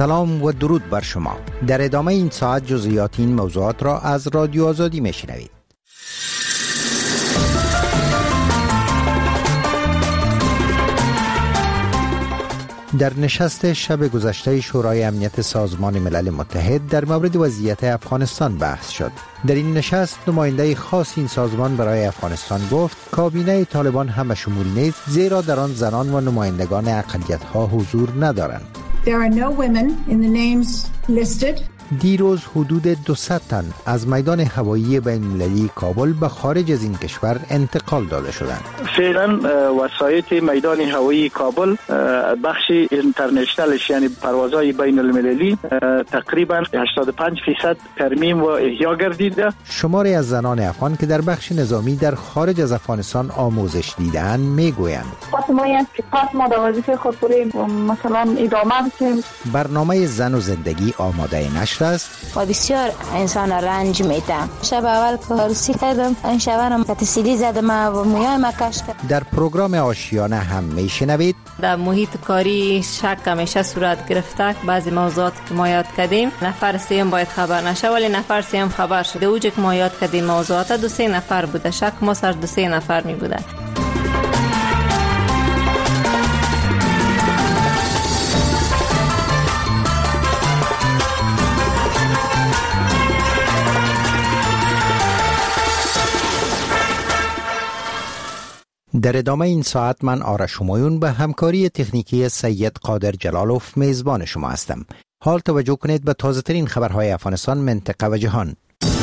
سلام و درود بر شما. در ادامه این ساعت جزئیات این موضوعات را از رادیو آزادی میشنوید. در نشست شب گذشته شورای امنیت سازمان ملل متحد در مورد وضعیت افغانستان بحث شد. در این نشست نماینده خاص این سازمان برای افغانستان گفت کابینه طالبان همه شمول نیست، زیرا در آن زنان و نمایندگان اقلیت‌ها حضور ندارند. There are no women in the names listed. دیروز حدود 200 تن از میدان هوایی بین‌المللی کابل به خارج از این کشور انتقال داده شدند. فعلا وسایط میدان هوایی کابل بخش اینترنشنالش یعنی پروازهای بین‌المللی تقریبا 85% ترمیم و احیا گردیده. شماری از زنان افغان که در بخش نظامی در خارج از افغانستان آموزش دیده‌اند میگویند ما در وظیفه خود مثلا ادامه بدیم. برنامه زن و زندگی آماده نشد است و بسیار انسان رنج میدم. شب اول کارسی کردم، این شبم کتسیلی زدم و مویایم کش کردم. در پروگرام آشیانه هم میشنوید در محیط کاری شک همیشه صورت گرفته. بعضی موضوعات که ما یاد کردیم نفر سیم باید خبر نشه، ولی نفر سیم خبر شده. اوجه که ما یاد کردیم موضوعات 2-3 نفر بوده، شک ما سر 2-3 نفر می بوده. در ادامه این ساعت من آرش همایون به همکاری تکنیکی سید قادر جلالوف میزبان شما هستم. حال توجه کنید به تازه ترین خبرهای افغانستان، منطقه و جهان.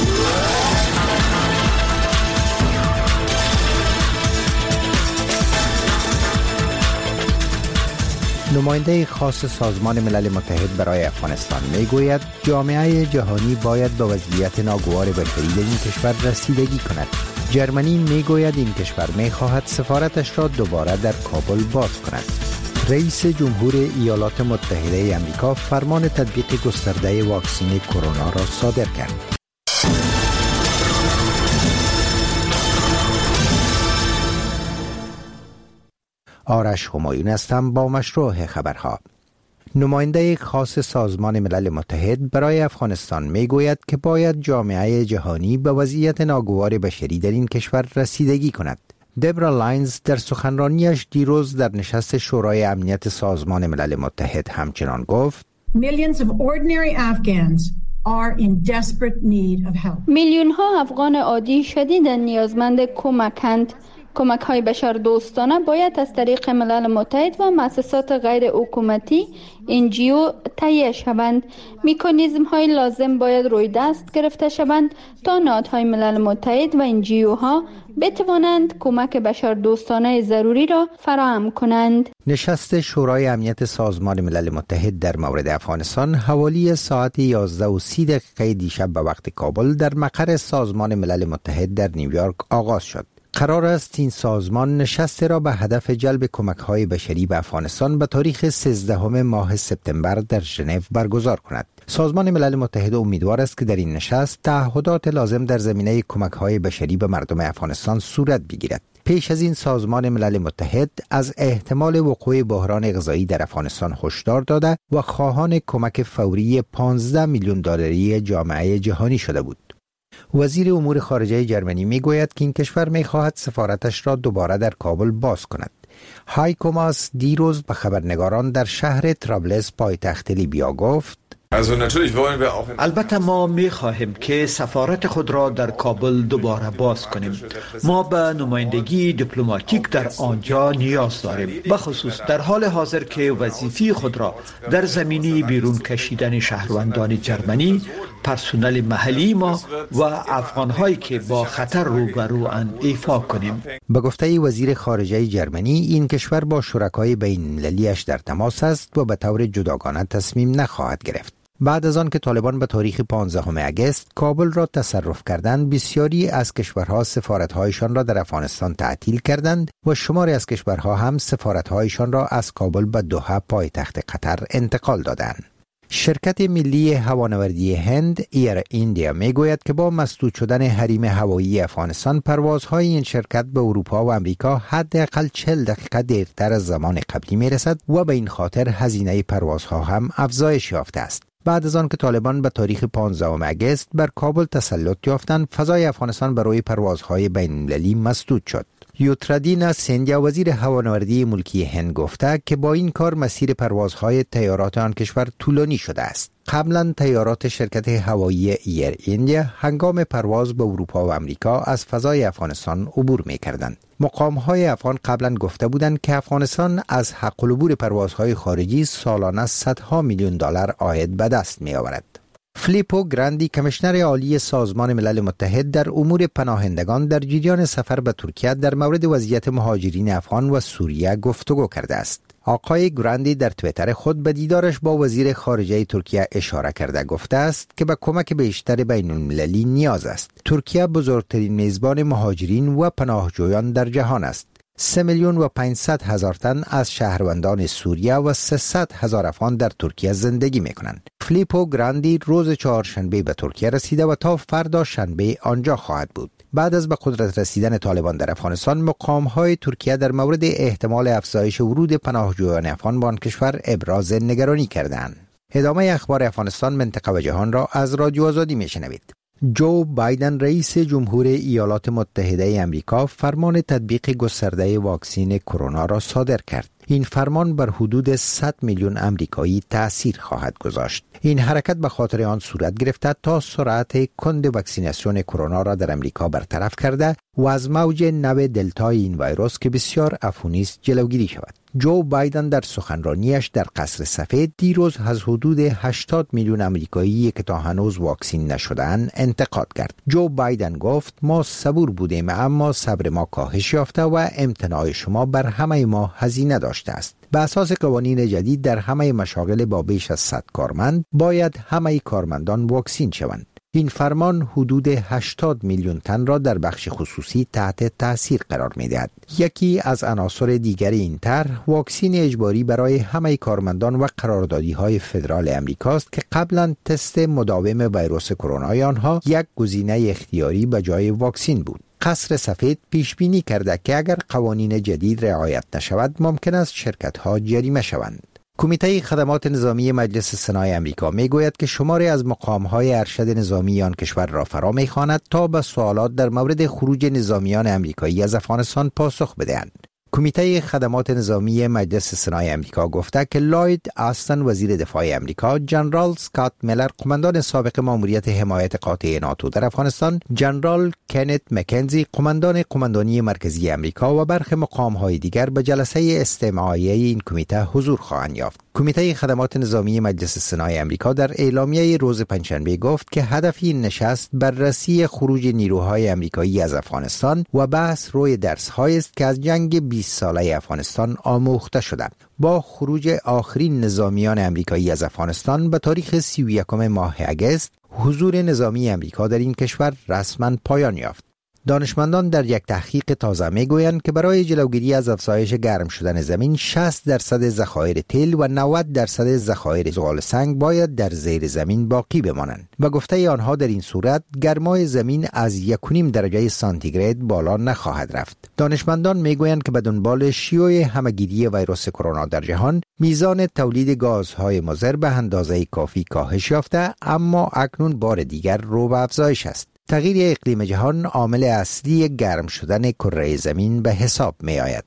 نماینده خاص سازمان ملل متحد برای افغانستان میگوید جامعه جهانی باید به وضعیت ناگوار بشری در این کشور رسیدگی کند. جرمنی میگوید این کشور میخواهد سفارتش را دوباره در کابل باز کند. رئیس جمهور ایالات متحده آمریکا فرمان تطبیق گسترده واکسن کرونا را صادر کرد. آرش همایون هستم با مشروع خبرها. نماینده خاص سازمان ملل متحد برای افغانستان میگوید که باید جامعه جهانی به وضعیت ناگوار بشری در این کشور رسیدگی کند. دبرا لاینز در سخنرانیش دیروز در نشست شورای امنیت سازمان ملل متحد همچنان گفت Millions of ordinary Afghans are in desperate need of help. میلیون ها افغان عادی شدیداً نیازمند کمکند. کمک های بشر دوستانه باید از طریق ملل متحد و مؤسسات غیر حکومتی NGO تهیه شوند. مکانیزم های لازم باید روی دست گرفته شوند تا نهادهای ملل متحد و NGO ها بتوانند کمک بشر دوستانه ضروری را فراهم کنند. نشست شورای امنیت سازمان ملل متحد در مورد افغانستان حوالی ساعت 11:30 دیشب به وقت کابل در مقر سازمان ملل متحد در نیویورک آغاز شد. قرار است این سازمان نشست را به هدف جلب کمک‌های بشری به افغانستان به تاریخ 13 ماه سپتامبر در ژنو برگزار کند. سازمان ملل متحد امیدوار است که در این نشست تعهدات لازم در زمینه کمک‌های بشری به مردم افغانستان صورت بگیرد. پیش از این سازمان ملل متحد از احتمال وقوع بحران غذایی در افغانستان هشدار داده و خواهان کمک فوری 15 میلیون دلاری جامعه جهانی شده بود. وزیر امور خارجه جرمنی میگوید که این کشور میخواهد سفارتش را دوباره در کابل باز کند. هایکو ماس دیروز به خبرنگاران در شهر طرابلس پایتخت لیبیا گفت البته ما می‌خواهیم که سفارت خود را در کابل دوباره باز کنیم. ما به نمایندگی دیپلماتیک در آنجا نیاز داریم، به خصوص در حال حاضر که وظیفه خود را در زمینه بیرون کشیدن شهروندان جرمنی، پرسنل محلی ما و افغان‌هایی که با خطر روبروان ایفا کنیم. به گفته وزیر خارجه جرمنی این کشور با شرکای بین‌المللی‌اش در تماس است و به طور جداگانه تصمیم نخواهد گرفت. بعد از آن که طالبان به تاریخ 15 آگوست کابل را تصرف کردند، بسیاری از کشورها سفارت‌هایشان را در افغانستان تعطیل کردند و شماری از کشورها هم سفارت‌هایشان را از کابل به دوحه پایتخت قطر انتقال دادند. شرکت ملی هوانوردی هند ایر ایندیا میگوید که با مسدود شدن حریم هوایی افغانستان پروازهای این شرکت به اروپا و امریکا حداقل 40 دقیقه دیرتر از زمان قبلی میرسد و به این خاطر هزینه پروازها هم افزایش یافته است. بعد از آن که طالبان به تاریخ 15 اگست بر کابل تسلط یافتند، فضای افغانستان برای پروازهای بین‌المللی مسدود شد. یوترادینا سیندیا وزیر هوانوردی ملکی هند گفته که با این کار مسیر پروازهای طیارات آن کشور طولانی شده است. قبلا طیارات شرکت هوایی ایر ایندیا هنگام پرواز به اروپا و امریکا از فضای افغانستان عبور می‌کردند. مقام‌های افغان قبلا گفته بودند که افغانستان از حق العبور پروازهای خارجی سالانه صدها میلیون دلار عاید به دست می‌آورد. فلیپو گراندی کمیشنر عالی سازمان ملل متحد در امور پناهندگان در جریان سفر به ترکیه در مورد وضعیت مهاجرین افغان و سوریه گفتگو کرده است. آقای گراندی در توییتر خود به دیدارش با وزیر خارجه ترکیه اشاره کرده گفته است که به کمک بیشتر بین المللی نیاز است. ترکیه بزرگترین میزبان مهاجرین و پناهجویان در جهان است. 3,500,000 تن از شهروندان سوریه و 300,000 افغان در ترکیه زندگی می‌کنند. فلیپو گراندی روز چهارشنبه به ترکیه رسیده و تا فردا شنبه آنجا خواهد بود. بعد از به قدرت رسیدن طالبان در افغانستان، مقام‌های ترکیه در مورد احتمال افزایش ورود پناهجویان افغان به آن کشور ابراز نگرانی کردند. ادامه اخبار افغانستان، منطقه و جهان را از رادیو آزادی میشنوید. جو بایدن رئیس جمهور ایالات متحده آمریکا فرمان تطبیق گسترده واکسن کرونا را صادر کرد. این فرمان بر حدود 100 میلیون آمریکایی تأثیر خواهد گذاشت. این حرکت به خاطر آن صورت گرفته تا سرعت کند واکسیناسیون کرونا را در آمریکا برطرف کرده و از موج نو دلتای این ویروس که بسیار عفونی است جلوگیری شود. جو بایدن در سخنرانیش در قصر سفید دیروز از حدود 80 میلیون آمریکایی که تا هنوز واکسین نشده‌اند انتقاد کرد. جو بایدن گفت ما صبور بودیم اما صبر ما کاهش یافته و امتناع شما بر همه ما هزینه داشته است. به اساس قوانین جدید در همه مشاغل با بیش از 100 کارمند باید همه کارمندان واکسین شوند. این فرمان حدود 80 میلیون تن را در بخش خصوصی تحت تاثیر قرار می‌دهد. یکی از عناصر دیگر این طرح واکسین اجباری برای همه کارمندان و قراردادی‌های فدرال امریکاست که قبلا تست مداوم ویروس کرونا آنها یک گزینه اختیاری به جای واکسین بود. قصر سفید پیش بینی کرده که اگر قوانین جدید رعایت نشود ممکن است شرکت‌ها جریمه شوند. کمیته خدمات نظامی مجلس سنای امریکا میگوید که شماری از مقام‌های ارشد نظامی آن کشور را فرا می‌خواند تا به سوالات در مورد خروج نظامیان امریکایی از افغانستان پاسخ بدهند. کمیته خدمات نظامی مجلس سنای امریکا گفته که لوید آستن وزیر دفاع امریکا، جنرال اسکات میلر قماندان سابق ماموریت حمایت قاطع ناتو در افغانستان، جنرال کنت مکنزی قماندانی مرکزی امریکا و برخی مقام‌های دیگر به جلسه استماعیه این کمیته حضور خواهند یافت. کمیته خدمات نظامی مجلس سنای امریکا در اعلامیه روز پنجشنبه گفت که هدف این نشست بررسی خروج نیروهای امریکایی از افغانستان و بحث روی درس‌هایی است که از جنگ 20 ساله افغانستان آموخته شده. با خروج آخرین نظامیان امریکایی از افغانستان به تاریخ 31 ماه اگست، حضور نظامی امریکا در این کشور رسما پایان یافت. دانشمندان در یک تحقیق تازه میگویند که برای جلوگیری از افزایش گرم شدن زمین 60% ذخایر تیل و 90% ذخایر زغال سنگ باید در زیر زمین باقی بمانند و گفته آنها در این صورت گرمای زمین از 1.5 درجه سانتیگراد بالا نخواهد رفت. دانشمندان میگویند که به دنبال شیوع همهگیری ویروس کرونا در جهان میزان تولید گازهای مضر به اندازه کافی کاهش یافته، اما اکنون بار دیگر رو به افزایش است. تغییر اقلیم جهان عامل اصلی گرم شدن کره زمین به حساب می آید.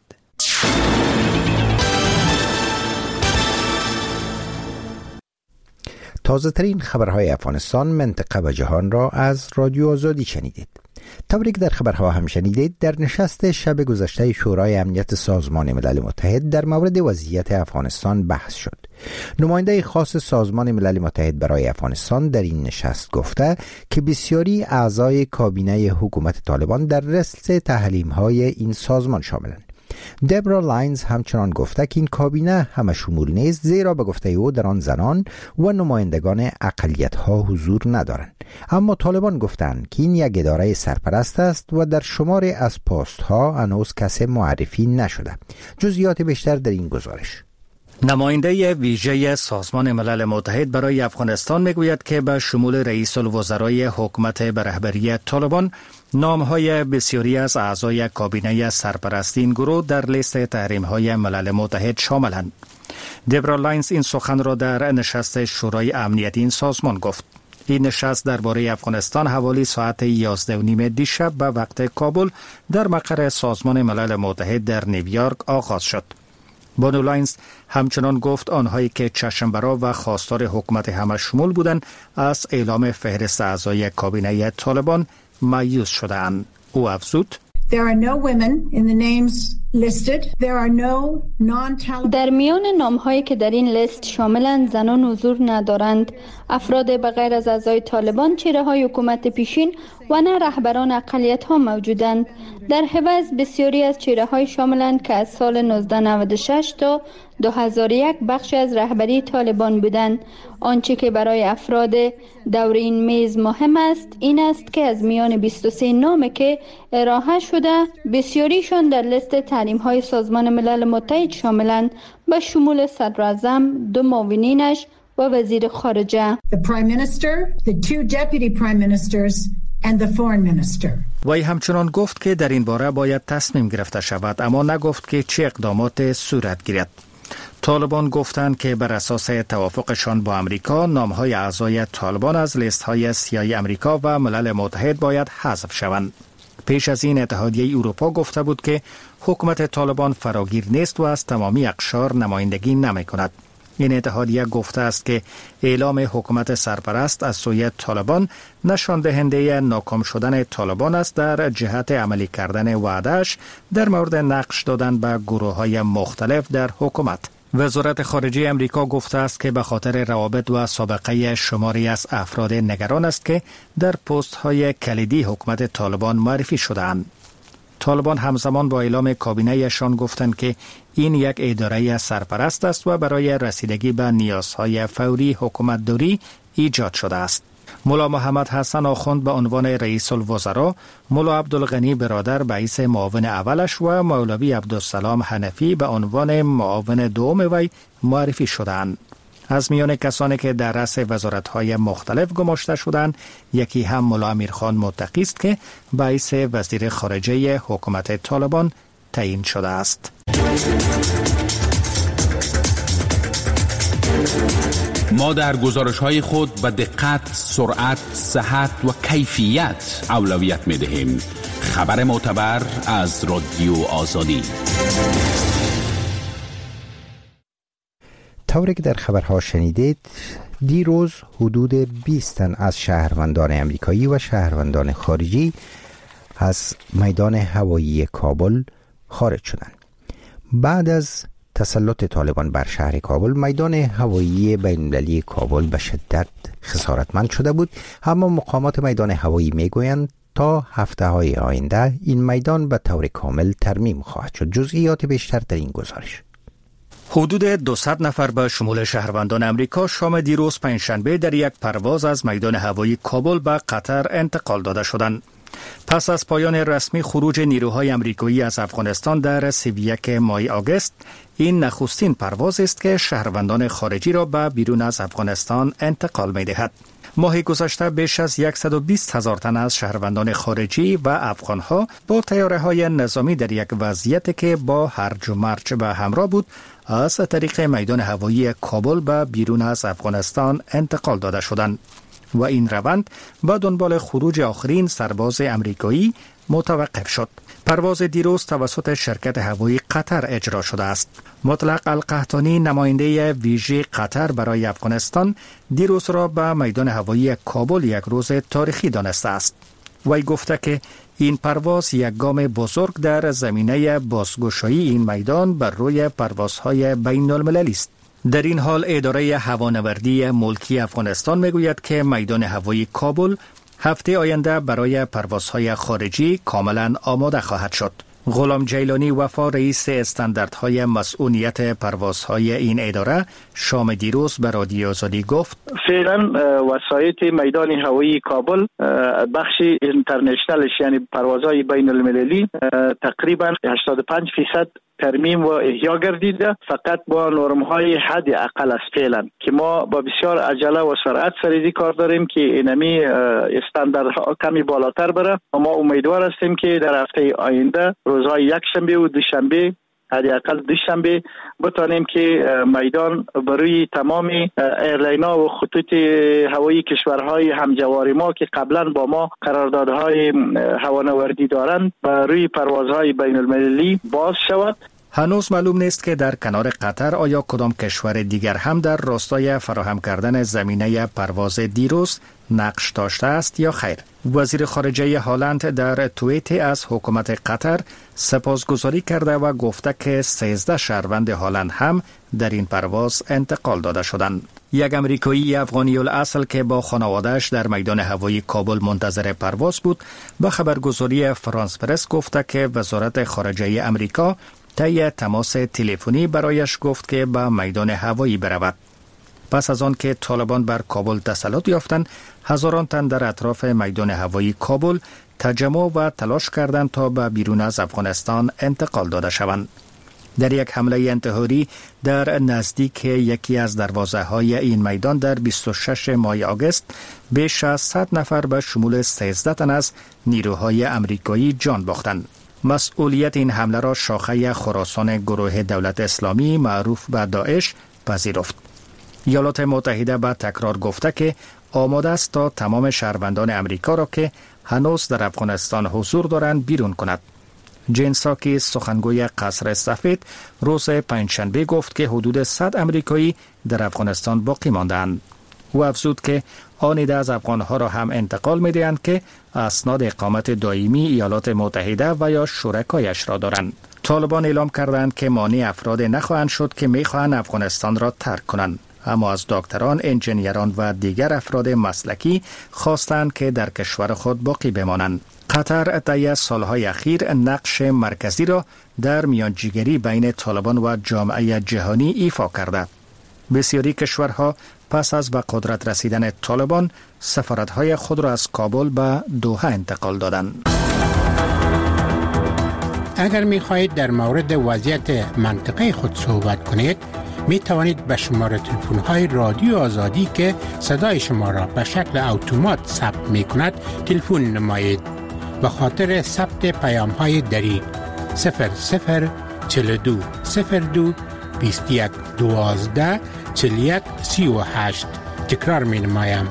تازه ترین خبرهای افغانستان، منطقه و جهان را از رادیو آزادی شنیدید. طوری که در خبرها هم شنیدید، در نشست شب گذشته شورای امنیت سازمان ملل متحد در مورد وضعیت افغانستان بحث شد. نماینده خاص سازمان ملل متحد برای افغانستان در این نشست گفته که بسیاری اعضای کابینه حکومت طالبان در رأس تحریم‌های این سازمان شاملند. دبرا لاینز همچنان گفته که این کابینه همه شمول نیست، زیرا به گفته او در آن زنان و نمایندگان اقلیت‌ها حضور ندارند. اما طالبان گفتند که این یک اداره سرپرست است و در شماری از پست‌ها هنوز کسی معرفی نشده. جزئیات بیشتر در این گزارش. نماینده ویژه سازمان ملل متحد برای افغانستان میگوید که به شمول رئیس الوزرای حکومت به رهبری طالبان نامهای بسیاری از اعضای کابینه سرپرستی این گروه در لیست تحریم‌های ملل متحد شاملند. دبرا لاینز این سخن را در نشست شورای امنیتی این سازمان گفت. این نشست درباره افغانستان حوالی ساعت 11:30 دیشب به وقت کابل در مقر سازمان ملل متحد در نیویورک آغاز شد. بانو لاینز همچنان گفت آنهایی که چشم‌برا و خواستار حکومت همه شمول بودند از اعلام فهرست اعضای کابینه طالبان مایوس شدند. او افزود: There are no women in the names listed. There are no non-Taliban. در میان نام‌هایی که در این لیست شاملند زنان حضور ندارند. افراد بغیر از اعضای طالبان، چهره‌های حکومت پیشین و نه رهبران اقلیت‌ها موجودند. در عوض بسیاری از چهره‌های شاملند که از سال 1996 تا 2001 بخش از رهبری طالبان بودند. آنچه که برای افراد دور این میز مهم است این است که از میان 23 نام که ارائه شده بسیاریشان در لیست تحریم‌های سازمان ملل متحد شاملند، به شمول صدراعظم، 2 معاونینش و وزیر خارجه. The Prime Minister, the 2 Deputy Prime Ministers and the Foreign Minister. وی همچنان گفت که در این باره باید تصمیم گرفته شود، اما نگفت که چه اقدامات صورت گیرد. طالبان گفتند که بر اساس توافقشان با امریکا نامهای اعضای طالبان از لیست‌های سیاه امریکا و ملل متحد باید حذف شوند. پیش از این اتحادیه اروپا گفته بود که حکومت طالبان فراگیر نیست و از تمامی اقشار نمایندگی نمی‌کند. این اتحادیه گفته است که اعلام حکومت سرپرست از سوی طالبان نشان دهنده ناکام شدن طالبان است در جهت عملی کردن وعده‌اش در مورد نقش دادن به گروه‌های مختلف در حکومت. وزارت خارجه امریکا گفته است که به خاطر روابط و سابقه شماری از افراد نگران است که در پست‌های کلیدی حکومت طالبان معرفی شده‌اند. طالبان همزمان با اعلام کابینه‌شان گفتند که این یک اداره سرپرست است و برای رسیدگی به نیازهای فوری حکومتداری ایجاد شده است. ملا محمد حسن آخوند به عنوان رئیس الوزراء، ملا عبدالغنی برادر به حیث معاون اولش و مولوی عبدالسلام حنفی به عنوان معاون دوم وی معرفی شدند. از میان کسانی که در رأس وزارت‌های مختلف گماشته شدند، یکی هم ملا امیرخان متقی است که به حیث وزیر خارجه حکومت طالبان تعیین شده است. ما در گزارش‌های خود به دقت، سرعت، صحت و کیفیت اولویت می‌دهیم. خبر معتبر از رادیو آزادی. طوری که در خبرها شنیدید، دیروز حدود 20 تن از شهروندان امریکایی و شهروندان خارجی از میدان هوایی کابل خارج شدند. بعد از تسلط طالبان بر شهر کابل، میدان هوایی بین‌المللی کابل به شدت خسارتمند شده بود. اما مقامات میدان هوایی میگویند تا هفته‌های آینده این میدان به طور کامل ترمیم خواهد شد. جزئیات بیشتر در این گزارش. حدود 200 نفر به شمول شهروندان امریکا شام دیروز پنجشنبه در یک پرواز از میدان هوایی کابل به قطر انتقال داده شدند. پس از پایان رسمی خروج نیروهای امریکایی از افغانستان در 31 ماه آگوست، این نخستین پرواز است که شهروندان خارجی را به بیرون از افغانستان انتقال می‌دهد. ماه گذشته بیش از 120,000 تن از شهروندان خارجی و افغانها با طیاره‌های نظامی در یک وضعیت که با هرج و مرج به همراه بود، از طریق میدان هوایی کابل به بیرون از افغانستان انتقال داده شدند و این روند با دنبال خروج آخرین سرباز امریکایی متوقف شد. پرواز دیروز توسط شرکت هوایی قطر اجرا شده است. مطلق القحطانی، نماینده ویژه قطر برای افغانستان، دیروز را به میدان هوایی کابل یک روز تاریخی دانسته است. وی گفته که این پرواز یک گام بزرگ در زمینه بازگشایی این میدان بر روی پروازهای بین المللی است. در این حال اداره هوانوردی ملکی افغانستان میگوید که میدان هوایی کابل هفته آینده برای پروازهای خارجی کاملا آماده خواهد شد. غلام جیلانی وفا، رئیس استانداردهای مسئولیت پروازهای این اداره، شام دیروز به رادیو آزادی گفت فعلا وسایط میدان هوایی کابل بخش اینترنشنالش یعنی پروازهای بین المللی تقریبا 85% ترمیم و احیا گردیده، فقط با نرم‌های حد اقل است فعلا که ما با بسیار عجله و سرعت سریزی کار داریم که اینمی استانداردها کمی بالاتر بره و ما امیدوار هستیم که در هفته آینده روزهای یکشنبه و دوشنبه حداقل دوشنبه بتانیم که میدان بروی تمام ایرلاینا و خطوط هوایی کشورهای همجوار ما که قبلا با ما قراردادهای هوانوردی دارند بروی پروازهای بین المللی باز شود. هنوز معلوم نیست که در کنار قطر آیا کدام کشور دیگر هم در راستای فراهم کردن زمینه پرواز دیروز نقش داشته است یا خیر. وزیر خارجه هلند در توییتی از حکومت قطر سپاسگزاری کرده و گفته که 13 شهروند هلند هم در این پرواز انتقال داده شدند. یک امریکایی افغانی الاصل که با خانواده‌اش در میدان هوایی کابل منتظر پرواز بود، به خبرگزاری فرانس پرس گفته که وزارت خارجه امریکا طی تماس تلفنی برایش گفت که به میدان هوایی برود. پس از آن که طالبان بر کابل تسلط یافتند، هزاران تن در اطراف میدان هوایی کابل تجمع و تلاش کردند تا به بیرون از افغانستان انتقال داده شوند. در یک حمله انتحاری در نزدیک یکی از دروازه‌های این میدان در 26 ماه آگوست بیش از 100 نفر به شمول 13 تن از نیروهای امریکایی جان باختند. مسئولیت این حمله را شاخه خراسان گروه دولت اسلامی معروف به داعش پذیرفت. ایالات متحده به تکرار گفته که آماده است تا تمام شهروندان امریکا را که هنوز در افغانستان حضور دارند بیرون کند. جین ساکی سخنگوی قصر سفید روز پنجشنبه گفت که حدود 100 امریکایی در افغانستان باقی مانده‌اند. او افزود که آن عده از افغانها را هم انتقال می‌دهند که اسناد اقامت دائمی ایالات متحده و یا شرکایش را دارند. طالبان اعلام کردند که مانع افراد نخواهند شد که می‌خواهند افغانستان را ترک کنند، اما از دکتران، انجینیران و دیگر افراد مسلکی خواستند که در کشور خود باقی بمانند. قطر طی سالهای اخیر نقش مرکزی را در میانجیگری بین طالبان و جامعه جهانی ایفا کرده. بسیاری کشورها پس از به قدرت رسیدن طالبان سفارت‌های خود را از کابل به دوحه انتقال دادند. اگر می‌خواهید در مورد وضعیت منطقه خود صحبت کنید، می توانید به شماره تلفن‌های رادیو آزادی که صدای شما را به شکل اتومات ثبت می‌کند تلفن نمایید. به خاطر ثبت پیام‌های دری 0042 02 21 12 41 38 تکرار می‌نمایم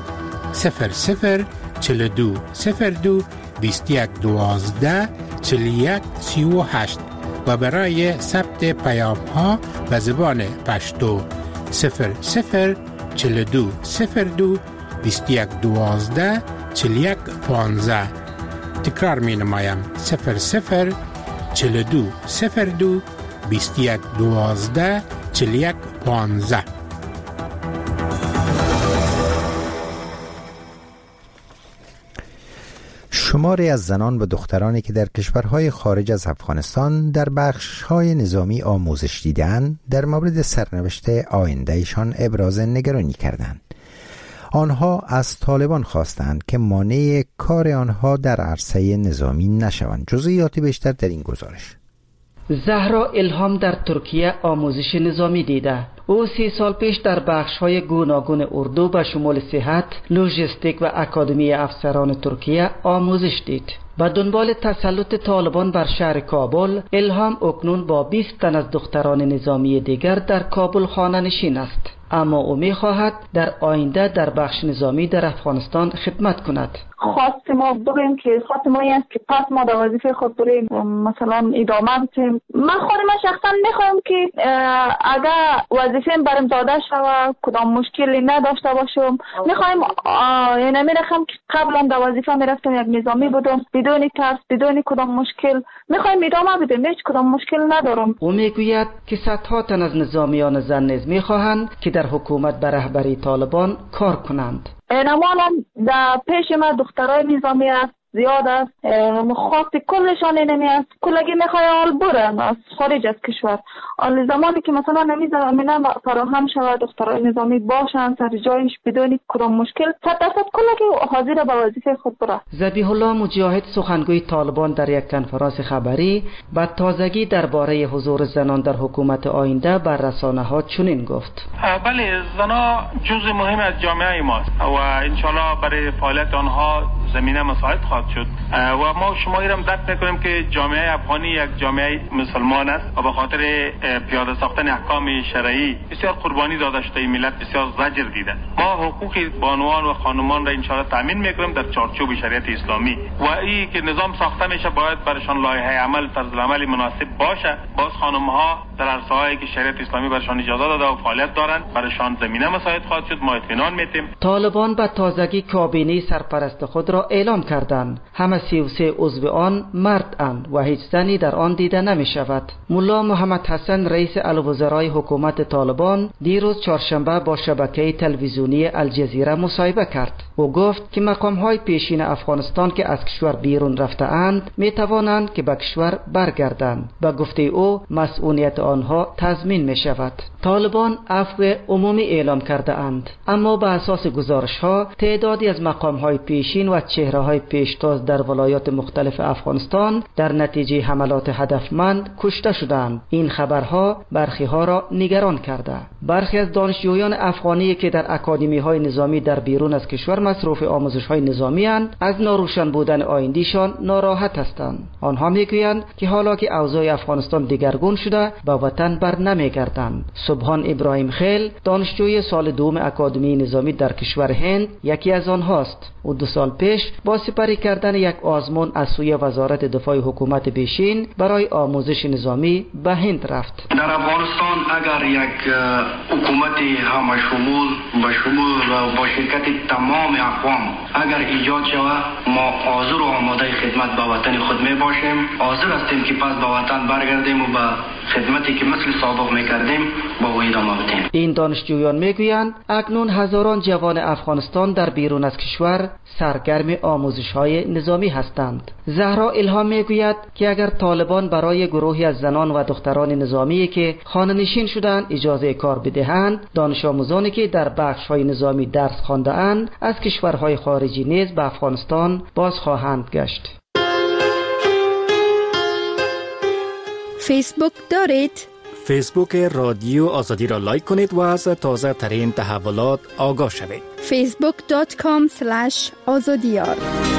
0042 02 21 12 41 38 و برای ثبت پیام‌ها به زبان پشتو 0042 02 21 12 41 15 تکرار می‌نمایم 0042 02 21 12 41 15. شماری از زنان و دخترانی که در کشورهای خارج از افغانستان در بخش‌های نظامی آموزش دیدند، در مورد سرنوشت آیندهشان ابراز نگرانی کردند. آنها از طالبان خواستند که مانع کار آنها در عرصه نظامی نشوند. جزئیات بیشتر در این گزارش. زهرا الهام در ترکیه آموزش نظامی دیده. او 3 سال پیش در بخش‌های گوناگون اردو به شمول صحت، لوژیستیک و اکادمی افسران ترکیه آموزش دید. به دنبال تسلط طالبان بر شهر کابل، الهام اکنون با 20 تن از دختران نظامی دیگر در کابل خانه نشین است. اما او می‌خواهد در آینده در بخش نظامی در افغانستان خدمت کند. خواست ما بگیم که خواست ما است که پس ما در وظیفه خود بریم مثلا ادامه بدیم. من شخصا میخوام که اگر وظیفه برام داده شود کدام مشکلی نداشته باشم، میخوایم یعنی میرخم که قبلا در وظیفه میرفتم یک نظامی بودم بدون ترس بدون کدام مشکل، میخوایم ادامه بدیم، هیچ کدام مشکل ندارم. او میگوید که صدها تن از نظامیان زن نیز میخواهند که در حکومت به رهبری طالبان کار کنند. نمانم در پیش ما دخترای نظامی است، زیاد است. خواست کلشان اینمی است کلگی میخوای آل برن از خارج از کشور. آل زمانی که مثلا نمی زمینه فراهم شود دخترای نظامی باشن سر جایش بدون کدام مشکل 100% کلگی حاضر به وظیفه خود بره. ذبیح الله مجاهد سخنگوی طالبان در یک کنفرانس خبری با تازگی درباره حضور زنان در حکومت آینده بر رسانه‌ها چنین گفت: بله، زنان جزء مهم از جامعه ماست و انشالله برای فعالیت آنها زمینه مساعد خواهد شد و ما شما ایرم درک میکنیم که جامعه افغانی یک جامعه مسلمان است و به خاطر پیاده ساختن احکام شرعی بسیار قربانی داده شده. ملت بسیار زجر دیده. ما حقوق بانوان و خانمان را انشالله تامین میکنیم در چارچوب شریعت اسلامی و این که نظام ساخته میشه باید برشان لایحه عمل طرز عمل مناسب باشه. باز خانم ها در عرصه‌هایی که شریعت اسلامی برشان اجازه داده و فعالیت دارند برشان زمینه مساعد خواهد شد. ما اطمینان میتیم. طالبان به تازگی کابینه سرپرست خود را اعلام کردند. همه 33 عضو آن مرد اند و هیچ زنی در آن دیده نمی شود. ملا محمد حسن رئیس الوزرای حکومت طالبان دیروز چهارشنبه با شبکه تلویزیونی الجزیره مصاحبه کرد. او گفت که مقام‌های پیشین افغانستان که از کشور بیرون رفته اند می توانند که به کشور برگردند. به گفته او مسئولیت آنها تضمین می شود. طالبان عفو عمومی اعلام کرده اند، اما به اساس گزارش ها تعدادی از مقام‌های پیشین و چهره‌های پیشتاز در ولایات مختلف افغانستان در نتیجه حملات هدفمند کشته شدند. این خبرها برخی ها را نگران کرده. برخی از دانشجویان افغانی که در اکادمی‌های نظامی در بیرون از کشور مصروف آموزش‌های نظامی اند از ناروشن بودن آینده‌شان ناراحت هستند. آنها میگویند که حالا که اوضاع افغانستان دگرگون شده به وطن بر نمیگردند. سبحان ابراهیم خیل دانشجوی سال دوم اکادمی نظامی در کشور هند یکی از آنهاست. او 2 سال پیش با سپری کردن یک آزمون از سوی وزارت دفاع حکومت پیشین برای آموزش نظامی به هند رفت. در افغانستان اگر یک حکومت همه شمول و با شرکت تمام اقوام اگر ایجاد شود ما حاضر و آماده خدمت به وطن خود می باشیم. حاضر هستیم که پس به وطن برگردیم و به خدمتی که مثل سابق میکردیم با او ادامه بدیم. این دانشجویان میگویند اکنون هزاران جوان افغانستان در بیرون از کشور سرگرم آموزش‌های نظامی هستند. زهرا الهام میگوید که اگر طالبان برای گروهی از زنان و دختران نظامی که خانه‌نشین شدند اجازه کار بدهند، دانش آموزانی که در بخش‌های نظامی درس خوانده‌اند از کشورهای خارجی نیز به افغانستان باز خواهند گشت. فیسبوک دارید؟ فیسبوک رادیو آزادی را لایک کنید و از تازه ترین تحولات آگاه شوید. facebook.com/azadiyar.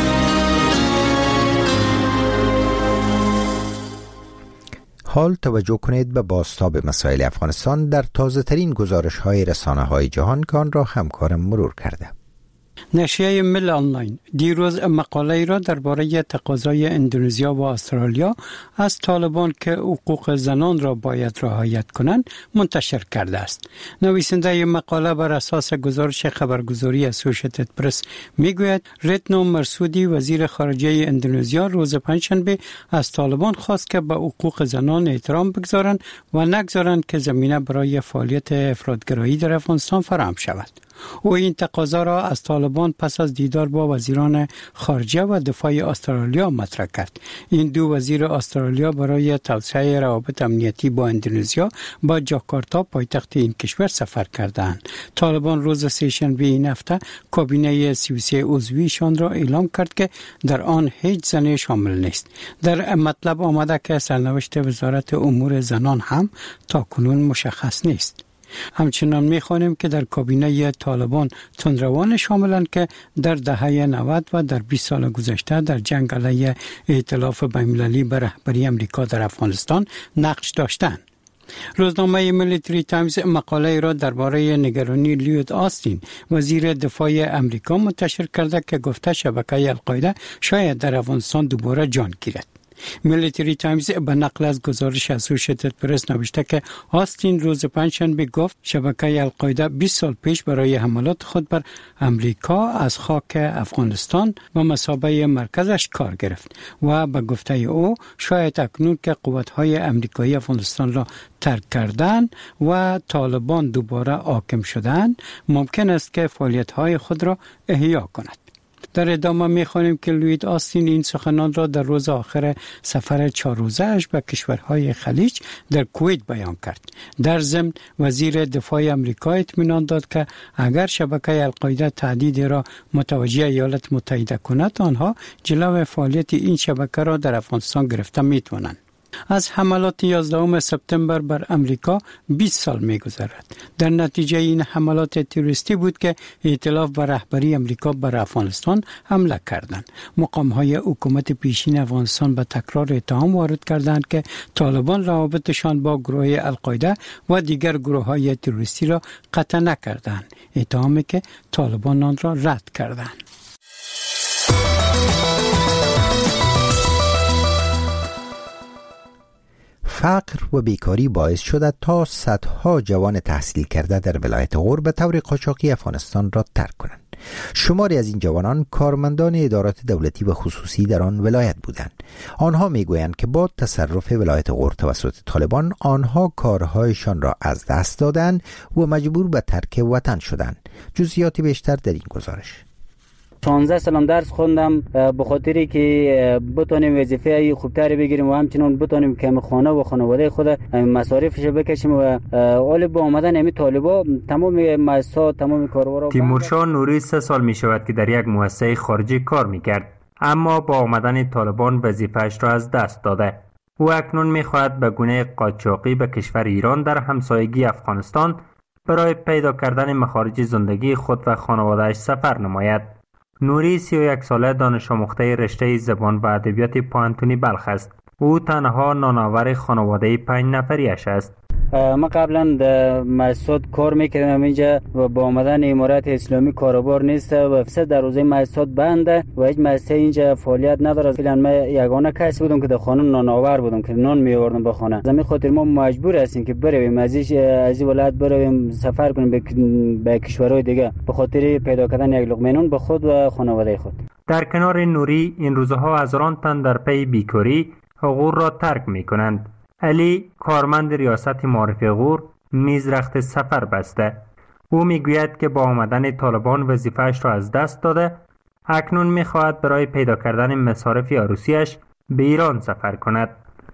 حال توجه کنید به بازتاب مسائل افغانستان در تازه ترین گزارش های رسانه های جهان که آن را همکارم مرور کرده. نشریه مل آنلاین دیروز مقاله را درباره تقاضای اندونزیا و استرالیا از طالبان که حقوق زنان را باید رعایت کنند منتشر کرده است. نویسنده مقاله بر اساس گزارش خبرگزاری اسوشیتد پرس میگوید رتنو مرسودی وزیر خارجه اندونزیا روز پنجشنبه از طالبان خواست که به حقوق زنان احترام بگذارند و نگذارند که زمینه برای فعالیت افراطگرایی در افغانستان فراهم شود. او این تقاضا را از طالبان پس از دیدار با وزیران خارجه و دفاع استرالیا مطرح کرد. این دو وزیر استرالیا برای توسعه روابط امنیتی با اندونزیا با جاکارتا پایتخت این کشور سفر کردند. طالبان روز سه‌شنبه این هفته کابینه 33 عضویشان را اعلام کرد که در آن هیچ زنی شامل نیست. در مطلب آمده که سرنوشت وزارت امور زنان هم تاکنون مشخص نیست. همچنان می‌خوانیم که در کابینه طالبان تندروان شاملند که در دهه 90 و در 20 سال گذشته در جنگ علیه ائتلاف بین‌المللی به رهبری امریکا در افغانستان نقش داشتند. روزنامه میلیتری تایمز مقاله را درباره نگرانی لیود آستین وزیر دفاع امریکا منتشر کرده که گفته شبکه القاعده شاید در افغانستان دوباره جان گیرد. میلیتری تایمز به نقل از گزارش اسوشیتد پرس نوشته که آستین روز پنجشنبه گفت شبکه القاعده 20 سال پیش برای حملات خود بر امریکا از خاک افغانستان و مثابه مرکزش کار گرفت و به گفته او شاید اکنون که قوت‌های امریکایی افغانستان را ترک کردن و طالبان دوباره حاکم شدند ممکن است که فعالیت‌های خود را احیا کند. در ادامه می‌خوانیم که لوید آستین این سخنان را در روز آخر سفر 4 روزه‌اش به کشورهای خلیج در کویت بیان کرد. در ضمن وزیر دفاع آمریکا اطمینان داد که اگر شبکه القاعده تهدید را متوجه ایالات متحده کند، آنها جلو فعالیت این شبکه را در افغانستان گرفته می‌توانند. از حملات 11 سپتامبر بر امریکا 20 سال می‌گذرد. در نتیجه این حملات تروریستی بود که ائتلاف و رهبری امریکا بر افغانستان حمله کردند. مقام‌های حکومت پیشین افغانستان به تکرار اتهام وارد کردند که طالبان روابطشان با گروه القاعده و دیگر گروه‌های تروریستی را قطع نکردند، اتهامی که طالبان آن را رد کردند. فقر و بیکاری باعث شده تا صدها جوان تحصیل کرده در ولایت غور به طور قاچاقی افغانستان را ترک کنند. شماری از این جوانان کارمندان ادارات دولتی و خصوصی در آن ولایت بودند. آنها میگویند که با تصرف ولایت غور توسط طالبان آنها کارهایشان را از دست دادند و مجبور به ترک وطن شدند. جزئیات بیشتر در این گزارش. 16 سال درس خوندم به خاطری که بتونیم وظیفه خوبتری بگیریم و همچنین بتونیم که خانه و خانواده خود مصارفش بکشیم و اول با آمدن امی طالبا تمام مؤسسات تمام کارورا. تیمورشاه نوری 3 سال می شود که در یک مؤسسه خارجی کار می کرد، اما با آمدن طالبان وظیفه‌اش را از دست داده. او اکنون می خواهد به گونه قاچاقی به کشور ایران در همسایگی افغانستان برای پیدا کردن مخارج زندگی خود و خانواده‌اش سفر نماید. نوری 31 ساله دانش آموخته رشته زبان و ادبیات پوهنتونی بلخ است. او تنها نانآور خانواده 5 نفریش است. ما قبلا در مؤسسات کار میکردم اینجا و با آمدن امارت اسلامی کاروبار نیست و افسر در روزه مؤسسات بنده و هیچ مؤسسه اینجا فعالیت نداره. فعلا من یگانه کسی بودم که در خانه نانآور بودم که نان میآوردم به خانه. زمین خاطر ما مجبور هستیم که برویم از این ولایت برویم سفر کنیم به کشورهای دیگه به خاطر پیدا کردن یک لقمه نان به خود و خانواده خود. در کنار نوری این روزها هزاران تن در پی بیکاری غور را ترک میکنند. علی کارمند ریاست معارف غور نیز رخت سفر بسته. او میگوید که با آمدن طالبان وظیفه‌اش را از دست داده، اکنون میخواهد برای پیدا کردن مصارف عروسیش به ایران سفر کند.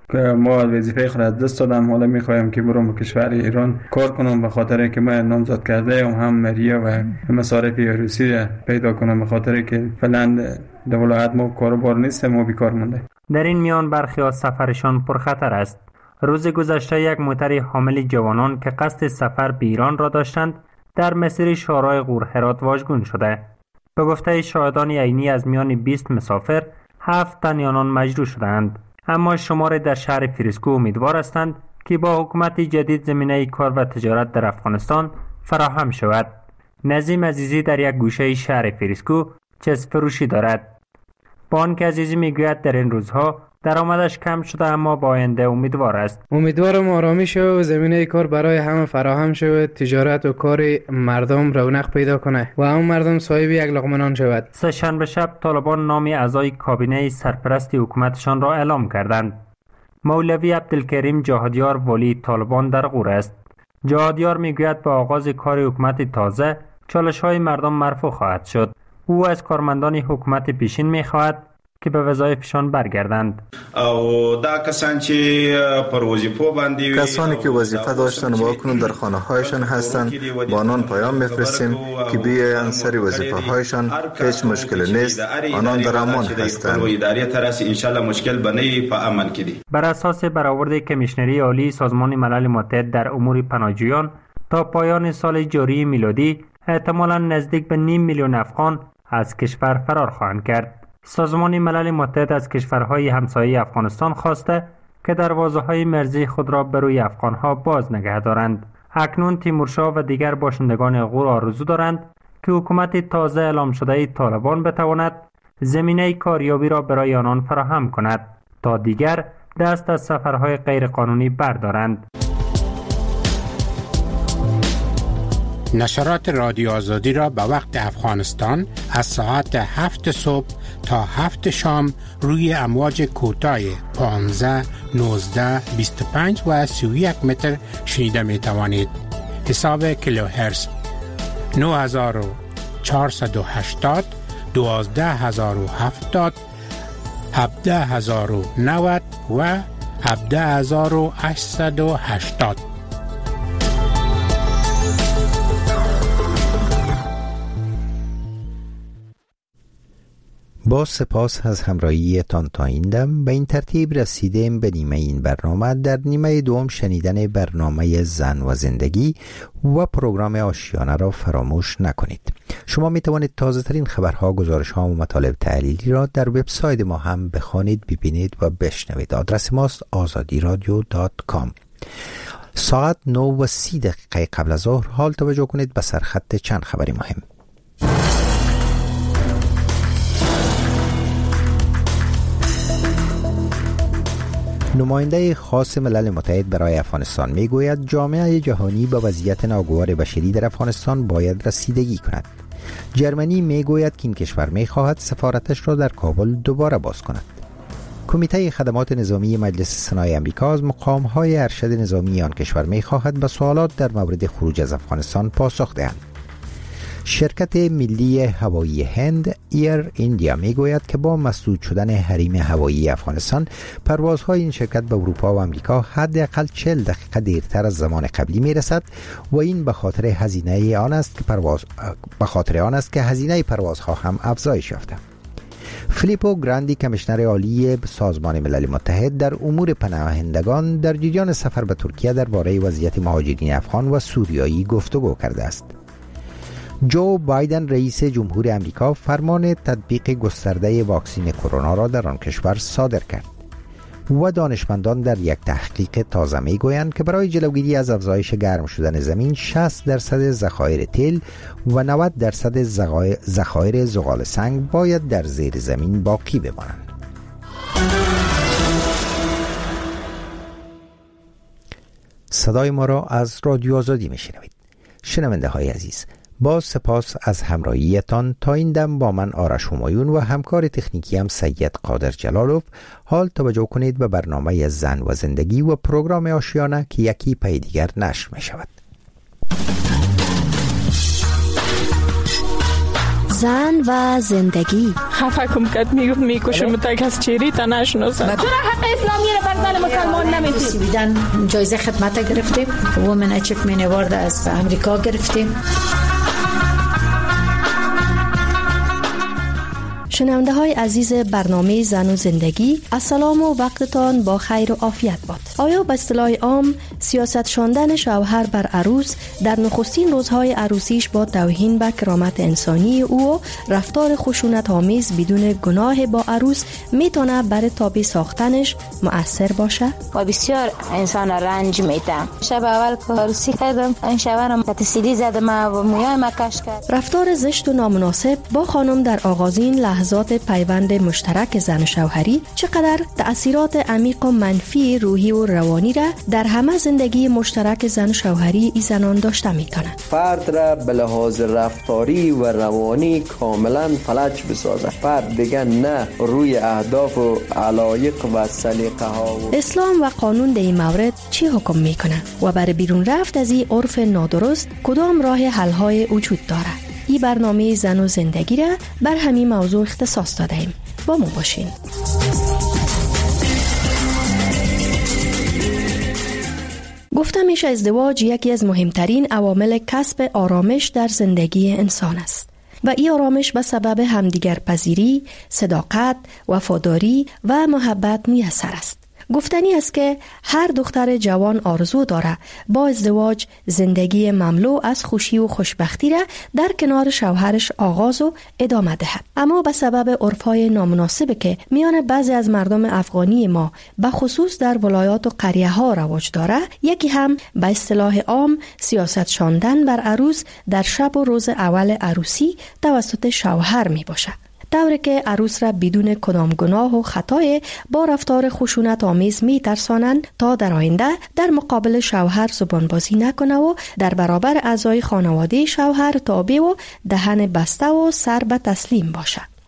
ما وظیفه خود از دست دادم، حالا میخوایم که برم به کشور ایران کار کنم به خاطر که من نامزد کرده هم مریه و مصارف عروسی پیدا کنم به خاطر که فعلا در ولایت ما کاروبار نیست، ما بیکار مونده. در این میان برخی از سفرشان پرخطر است. روز گذشته یک موتر حامل جوانان که قصد سفر به ایران را داشتند در مسیر شورای غور هرات واژگون شده. به گفته شاهدان عینی از میان 20 مسافر 7 تن آنان مجروح شدند، اما شمار در شهر فریسکو امیدوار هستند که با حکومت جدید زمینه کار و تجارت در افغانستان فراهم شود. نظیم عزیزی در یک گوشه شهر فریسکو چسب فروشی دارد. با آنکه عزیزی میگوید در این روزها درآمدش کم شده اما با آینده امیدوار است. امیدوارم آرامی شود و زمینه کار برای همه فراهم شود، تجارت و کار مردم رونق پیدا کنه و هم مردم صاحب یک لقمه نان شود. سه‌شنبه شب طالبان نام اعضای کابینه سرپرستی حکومتشان را اعلام کردند. مولوی عبدالکریم جهادیار ولی طالبان در غور است. جهادیار میگوید با آغاز کار حکومت تازه چالش‌های مردم مرفوع خواهد شد. او از کارمندان حکومت پیشین می‌خواهد که به وظایفشان برگردند. کسانی که وظیفه داشتن و اکنون در خانه هایشان هستند با آنان پیام میفرستیم که بیایند سر وظیفه هایشان، هیچ مشکلی نیست، آنان در امان هستند. بر اساس برآورد کمیشنری عالی سازمان ملل متحد در امور پناهجویان تا پایان سال جاری میلادی احتمالاً نزدیک به 5 میلیون افغان از کشور فرار خواهند کرد. سازمان ملل متحد از کشورهای همسایه افغانستان خواسته که دروازه‌های مرزی خود را به روی افغانها باز نگه دارند. اکنون تیمورشاه و دیگر باشندگان غور آرزو دارند که حکومت تازه اعلام شده طالبان بتواند زمینه کاریابی را برای آنان فراهم کند تا دیگر دست از سفرهای غیرقانونی بردارند. نشرات رادیو آزادی را به وقت افغانستان از ساعت 7 صبح تا 7 شام روی امواج کوتاه 15, 19, 25 و 31 متر شنیده می توانید. حساب کیلوهرتز 9480 12070 17090 و 17880. با سپاس از همراهی تان تا این دم به این ترتیب رسیدیم به نیمه این برنامه. در نیمه دوم شنیدن برنامه زن و زندگی و پروگرام آشیانه را فراموش نکنید. شما می توانید تازه ترین خبرها، گزارش‌ها و مطالب تحلیلی را در وبسایت ما هم بخوانید، ببینید و بشنوید. آدرس ماست azadiradio.com. ساعت 9:30 قبل از ظهر حال توجه کنید به سرخط چند خبری مهم. نماینده خاص ملل متحد برای افغانستان می گوید جامعه جهانی به وضعیت ناگوار بشری در افغانستان باید رسیدگی کند. جرمنی می گوید که این کشور می خواهد سفارتش را در کابل دوباره باز کند. کمیته خدمات نظامی مجلس سنای امریکا از مقام‌های ارشد نظامی آن کشور می خواهد به سوالات در مورد خروج از افغانستان پاسخ دهند. شرکت ملی هوایی هند ایر ایندیا می گوید که با مسدود شدن حریم هوایی افغانستان پروازهای این شرکت به اروپا و آمریکا حداقل 40 دقیقه دیرتر از زمان قبلی می رسد و این به خاطر هزینه آن است که هزینه پروازها هم افزایش یافته. فیلیپو گراندی کمیشنر عالی سازمان ملل متحد در امور پناهندگان در جریان سفر به ترکیه درباره وضعیت مهاجرین افغان و سوریایی گفتگو کرده است. جو بایدن رئیس جمهور امریکا فرمان تطبیق گسترده واکسن کرونا را در آن کشور صادر کرد و دانشمندان در یک تحقیق تازه می گویند که برای جلوگیری از افزایش گرم شدن زمین 60% ذخایر تیل و 90% ذخایر زغال سنگ باید در زیر زمین باقی بمانند. صدای ما را از رادیو آزادی می شنوید. شنونده های عزیز، با سپاس از همراهیتان. تا این دم با من آرش همایون و همکار تکنیکی هم سید قادر جلالوف. حال توجه کنید به برنامه زن و زندگی و پروگرام آشیانه که یکی پی دیگر نشر می شود. زن و زندگی. حکم کرد میکشم تا کس چیری تا نشناسم. چرا حق اسلامی را بر زن مسلمان نمیدید؟ جایزه خدمت گرفتیم، وومن اچیومنت اوارد از امریکا گرفتیم. شنونده های عزیز برنامه زن و زندگی، السلام و وقتتان با خیر و عافیت باد. آیا به اصطلاح عام سیاست شاندن شوهر بر عروس در نخستین روزهای عروسیش با توهین به کرامت انسانی او و رفتار خشونت آمیز بدون گناه با عروس میتونه برای تابع ساختنش مؤثر باشه؟ و بسیار انسان رنج میده. شب اول که عروسی کردم، این شوهرم تسیلی زدم و مویای مکش کرد. رفتار زشت و نامناسب با خانم در آغازین لحظات پیوند مشترک زن و شوهری چقدر تأثیرات عمیق و منفی روحی و روانی را در همه زندگی مشترک زن و شوهری ای زنان داشته می‌کنند. فرد را به لحاظ رفتاری و روانی کاملا فلج بسازد. فرد دیگر نه روی اهداف و علایق و سلیقه ها اسلام و قانون در این مورد چی حکم میکنه و برای بیرون رفت از این عرف نادرست کدام راه حل های وجود داره؟ این برنامه زن و زندگی را بر همین موضوع اختصاص داده ایم. با ما باشین. گفتم میشه ازدواج یکی از مهمترین عوامل کسب آرامش در زندگی انسان است و این آرامش به سبب همدیگر پذیری، صداقت، وفاداری و محبت میسر است. گفتنی است که هر دختر جوان آرزو داره با ازدواج زندگی مملو از خوشی و خوشبختی را در کنار شوهرش آغاز و ادامه دهد. اما به سبب عرفهای نامناسب که میان بعضی از مردم افغانی ما به خصوص در ولایات و قریه ها رواج داره، یکی هم به اصطلاح عام سیاست شاندن بر عروس در شب و روز اول عروسی توسط شوهر می باشه، طوری که عروس را بدون کدام گناه و خطای با رفتار خشونت آمیز می ترسانند تا در آینده در مقابل شوهر زبان بازی نکنه و در برابر اعضای خانواده شوهر تابع و دهن بسته و سر به تسلیم باشه.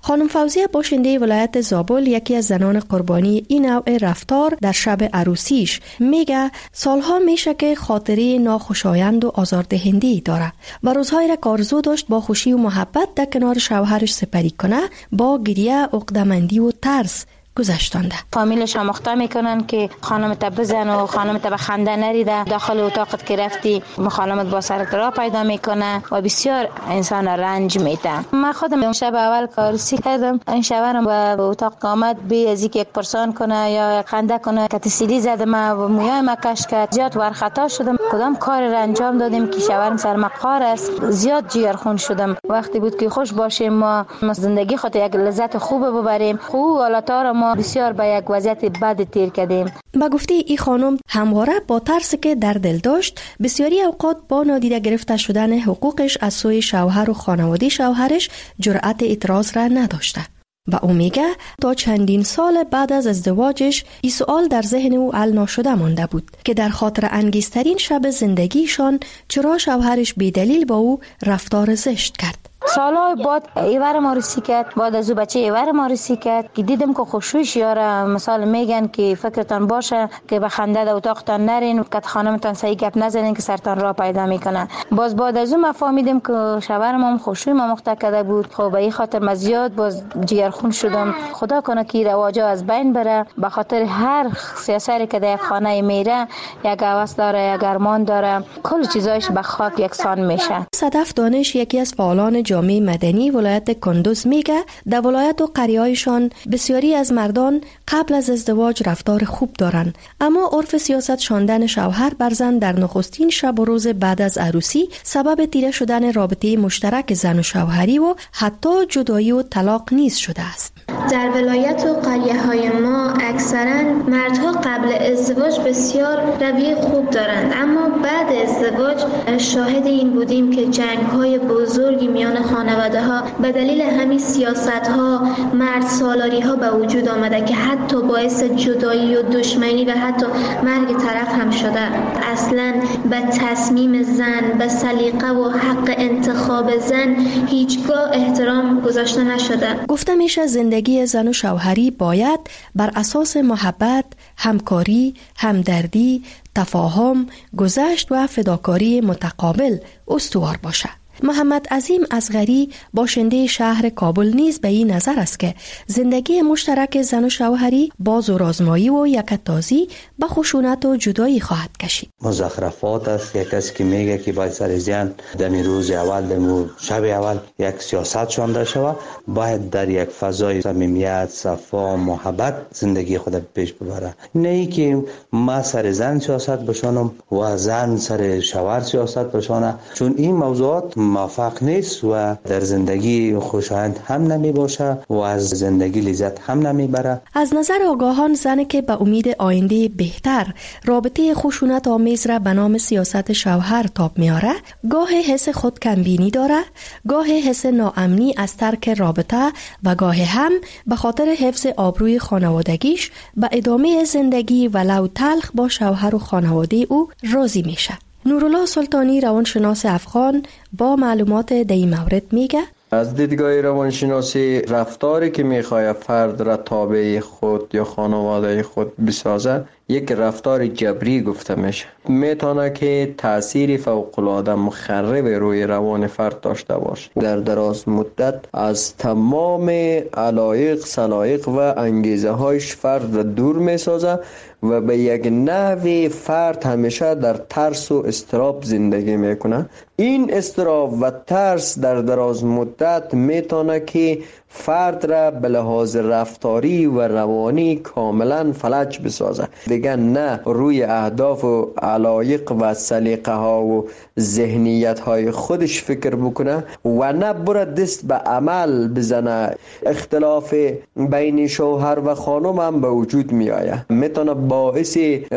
خانم فوزیه باشنده ولایت زابل یکی از زنان قربانی این نوع رفتار در شب عروسیش میگه سالها میشه که خاطره ناخوشایند و آزاردهنده داره و روزهایی را آرزو داشت با خوشی و محبت در کنار شوهرش سپری کنه با گریه، عقده‌مندی و ترس گذشتانده. فامیلش هم مخته میکنن که خانمت بزن و خانمت به خنده نریده، داخل اتاقت که رفتی خانمت با سرت را پیدا میکنه و بسیار انسان رنج میده. من خودم شب اول کارسی کردم، این شوهرم به اتاق آمد بی از یک پرسان کنه یا خنده کنه که تسیلی زد ما و مویای ما کش کرد. زیاد ورخطا شدم، کدام کار را انجام دادیم که شوهرم سرمقهار است. زیاد جیگرخون شدم. وقتی بود که خوش باشیم ما زندگی خود یک لذت خوب ببریم، خوب حالتا ما بسیار به یک وضعیت بد تیر کردیم. با گفته ای خانم همواره با ترسی که در دل داشت بسیاری اوقات با نادیده گرفته شدن حقوقش از سوی شوهر و خانواده شوهرش جرأت اعتراض را نداشته و او میگه تا چندین سال بعد از ازدواجش این سوال در ذهن او حل نشده مانده بود که در خاطر انگیزترین شب زندگیشان چرا شوهرش بی‌دلیل با او رفتار زشت کرد. سالهای بعد ایوار ما رسی کرد، بعد از او بچه ایوار ما رسی کرد که دیدم که خوشویش یاره. مثال میگن که فکرتان باشه که به خنده در اتاقتان نرین، که خانمتان صحیح گپ نزنین که سرتان را پیدا میکنه. باز بعد از او ما فهمیدم که شوهرم هم خوشوی ما مخته کرده بود. خب به این خاطر من زیاد باز جیگرخون شدم. خدا کنه که رواجا از بین بره. به خاطر هر سیاسری که در خانه میره یک هوس داره، یک ارمان داره، کل چیزایش به خاک یکسان میشه. صدف دانش یکی از فعالان جامعه مدنی ولایت کندوز میگه در ولایت و قریه‌هایشان بسیاری از مردان قبل از ازدواج رفتار خوب دارن، اما عرف سیاست شاندن شوهر بر زن در نخستین شب و روز بعد از عروسی سبب تیره شدن رابطه مشترک زن و شوهری و حتی جدایی و طلاق نیز شده است. در ولایت و قریه‌های ما اکثرا مردها قبل ازدواج بسیار رویه خوب دارند، اما بعد ازدواج شاهد این بودیم که جنگ‌های بزرگی میان خانواده‌ها به دلیل همین سیاست‌ها، مرد سالاری‌ها به وجود آمده که حتی باعث جدایی و دشمنی و حتی مرگ طرف هم شده. اصلاً به تصمیم زن، به سلیقه و حق انتخاب زن هیچگاه احترام گذاشته نشده. گفته میشه زندگی زن و شوهری باید بر اساس محبت، همکاری، همدردی، تفاهم، گذشت و فداکاری متقابل استوار باشه. محمد عظیم اصغری باشنده شهر کابل نیز به این نظر است که زندگی مشترک زن و شوهری با زورآزمایی و یکتازی به خشونت و جدایی خواهد کشید. مزخرفات است. یک کسی که میگه که باید سر زن دمی روز اول دمی شب اول یک سیاست شانده شود، باید در یک فضای صمیمیت، صفا، محبت زندگی خود پیش ببره. نه ای که ما سر زن سیاست بشانم و زن سر شوهر سیاست بشانه، چون این موضوعات موافق نیست و در زندگی خوشایند هم نمی باشه و از زندگی لذت هم نمی بره. از نظر آگاهان زنی که به امید آینده بهتر رابطه خشونت آمیز را به نام سیاست شوهر تاب میاره، گاه حس خود کمبینی داره، گاه حس ناامنی از ترک رابطه و گاه هم به خاطر حفظ آبروی خانوادگیش به ادامه زندگی ولو تلخ با شوهر و خانواده او راضی میشه. نورالله سلطانی روانشناس افغان با معلومات در این مورد میگه از دیدگاه روانشناسی رفتاری که میخواد فرد را تابع خود یا خانواده خود بسازه یک رفتار جبری گفته میشه. میتونه که تأثیر فوق‌العاده مخرب روی روان فرد داشته باشه. در دراز مدت از تمام علایق، سلایق و انگیزه هایش فرد را دور میسازه و به یک نحوی فرد همیشه در ترس و اضطراب زندگی میکنه. این اضطراب و ترس در دراز مدت میتونه که فرد را به لحاظ رفتاری و روانی کاملا فلج بسازه. دیگه نه روی اهداف و علایق و سلیقه ها و ذهنیت های خودش فکر بکنه و نه بره دست به عمل بزنه. اختلاف بین شوهر و خانم هم به وجود می آید. میتونه باعث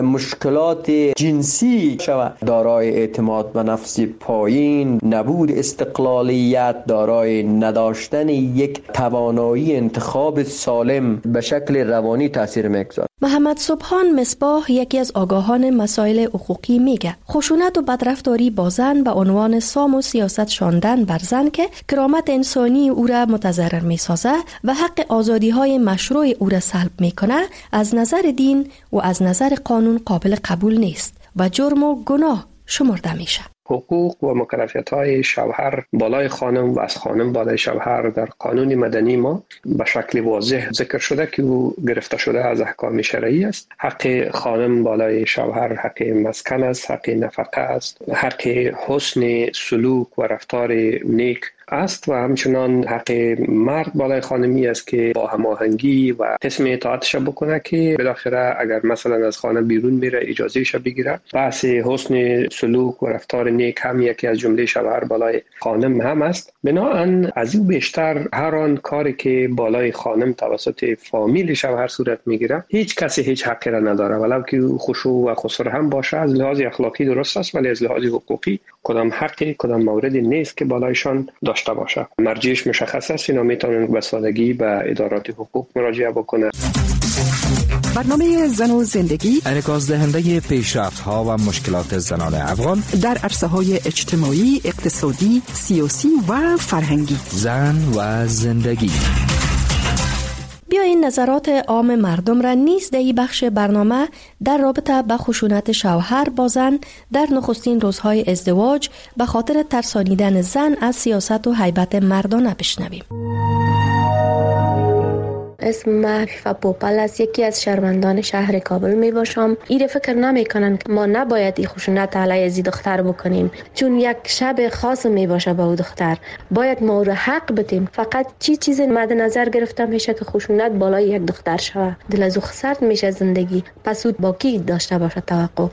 مشکلات جنسی شود. دارای اعتماد به نفس پایین، نبود استقلالیت، دارای نداشتن یک توانایی انتخاب سالم به شکل روانی تاثیر میگذاره. محمد سبحان مصباح یکی از آگاهان مسائل حقوقی میگه خشونت و بدرفتاری با زن به عنوان سام و سیاست شاندن بر زن که کرامت انسانی او را متضرر میسازه و حق آزادی های مشروع او را سلب میکنه از نظر دین و از نظر قانون قابل قبول نیست و جرم و گناه شمرده میشه. حقوق و مکلفیت‌های شوهر بالای خانم و از خانم بالای شوهر در قانون مدنی ما به شکل واضح ذکر شده که او گرفته شده از احکام شرعی است. حق خانم بالای شوهر حق مسکن است، حق نفقه است، حق حسن سلوک و رفتار نیک است و همچنان حق مرد بالای خانمی است که با هماهنگی و قسم اطاعتش بکنه که بالاخره اگر مثلا از خانه بیرون میره اجازهش بگیره. بحث حسن سلوک و رفتار نیک هم یکی از جمله شوهر بالای خانم هم است. بنابراین از این بیشتر هر آن کاری که بالای خانم توسط فامیل شوهر صورت میگیره هیچ کسی هیچ حقی را نداره، ولو که خشوع و خسر هم باشه. از لحاظ اخلاقی درست است ولی از لحاظ حقوقی کدام حقی کدام موردی نیست که بالایشان داشته باشه. مرجعش مشخص است، اینا میتونن به سادگی به ادارات حقوق مراجعه بکنه. برنامه زن و زندگی انعکاس دهنده پیشرفت‌ها و مشکلات زنان افغان در عرصه‌های اجتماعی، اقتصادی، سیاسی و فرهنگی. زن و زندگی. بیایید نظرات عام مردم را نیز در این بخش برنامه در رابطه با خشونت شوهر با زن در نخستین روزهای ازدواج به خاطر ترسانیدن زن از سیاست و هیبت مردانه بشنویم. اسم من فیفا پوپل است، یکی از شهروندان شهر کابل می باشم. ایره فکر نمی کنن که ما نباید این خشونت علیه از دختر بکنیم، چون یک شب خاص می باشه با او دختر، باید ما رو حق بدیم. فقط چیز مد نظر گرفته میشه که خشونت بالای یک دختر شوه، دل از او سرد میشه زندگی، پس او با کی داشته باشه توقع.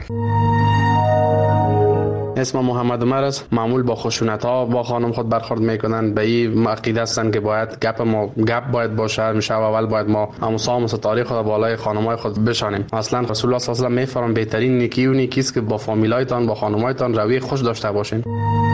اسم محمد عمر است. معمول با خشونت ها با خانم خود برخورد میکنن. به این عقیده هستند که باید گپ باید باشه. میشه اول باید ما امسام تاریخ خود بالای خانم های خود بشانیم. اصلا رسول الله صلی الله علیه و آله میفرمان بهترین نیکی و نیکیست که با فامیلایتان با خانمایتان روی خوش داشته باشین.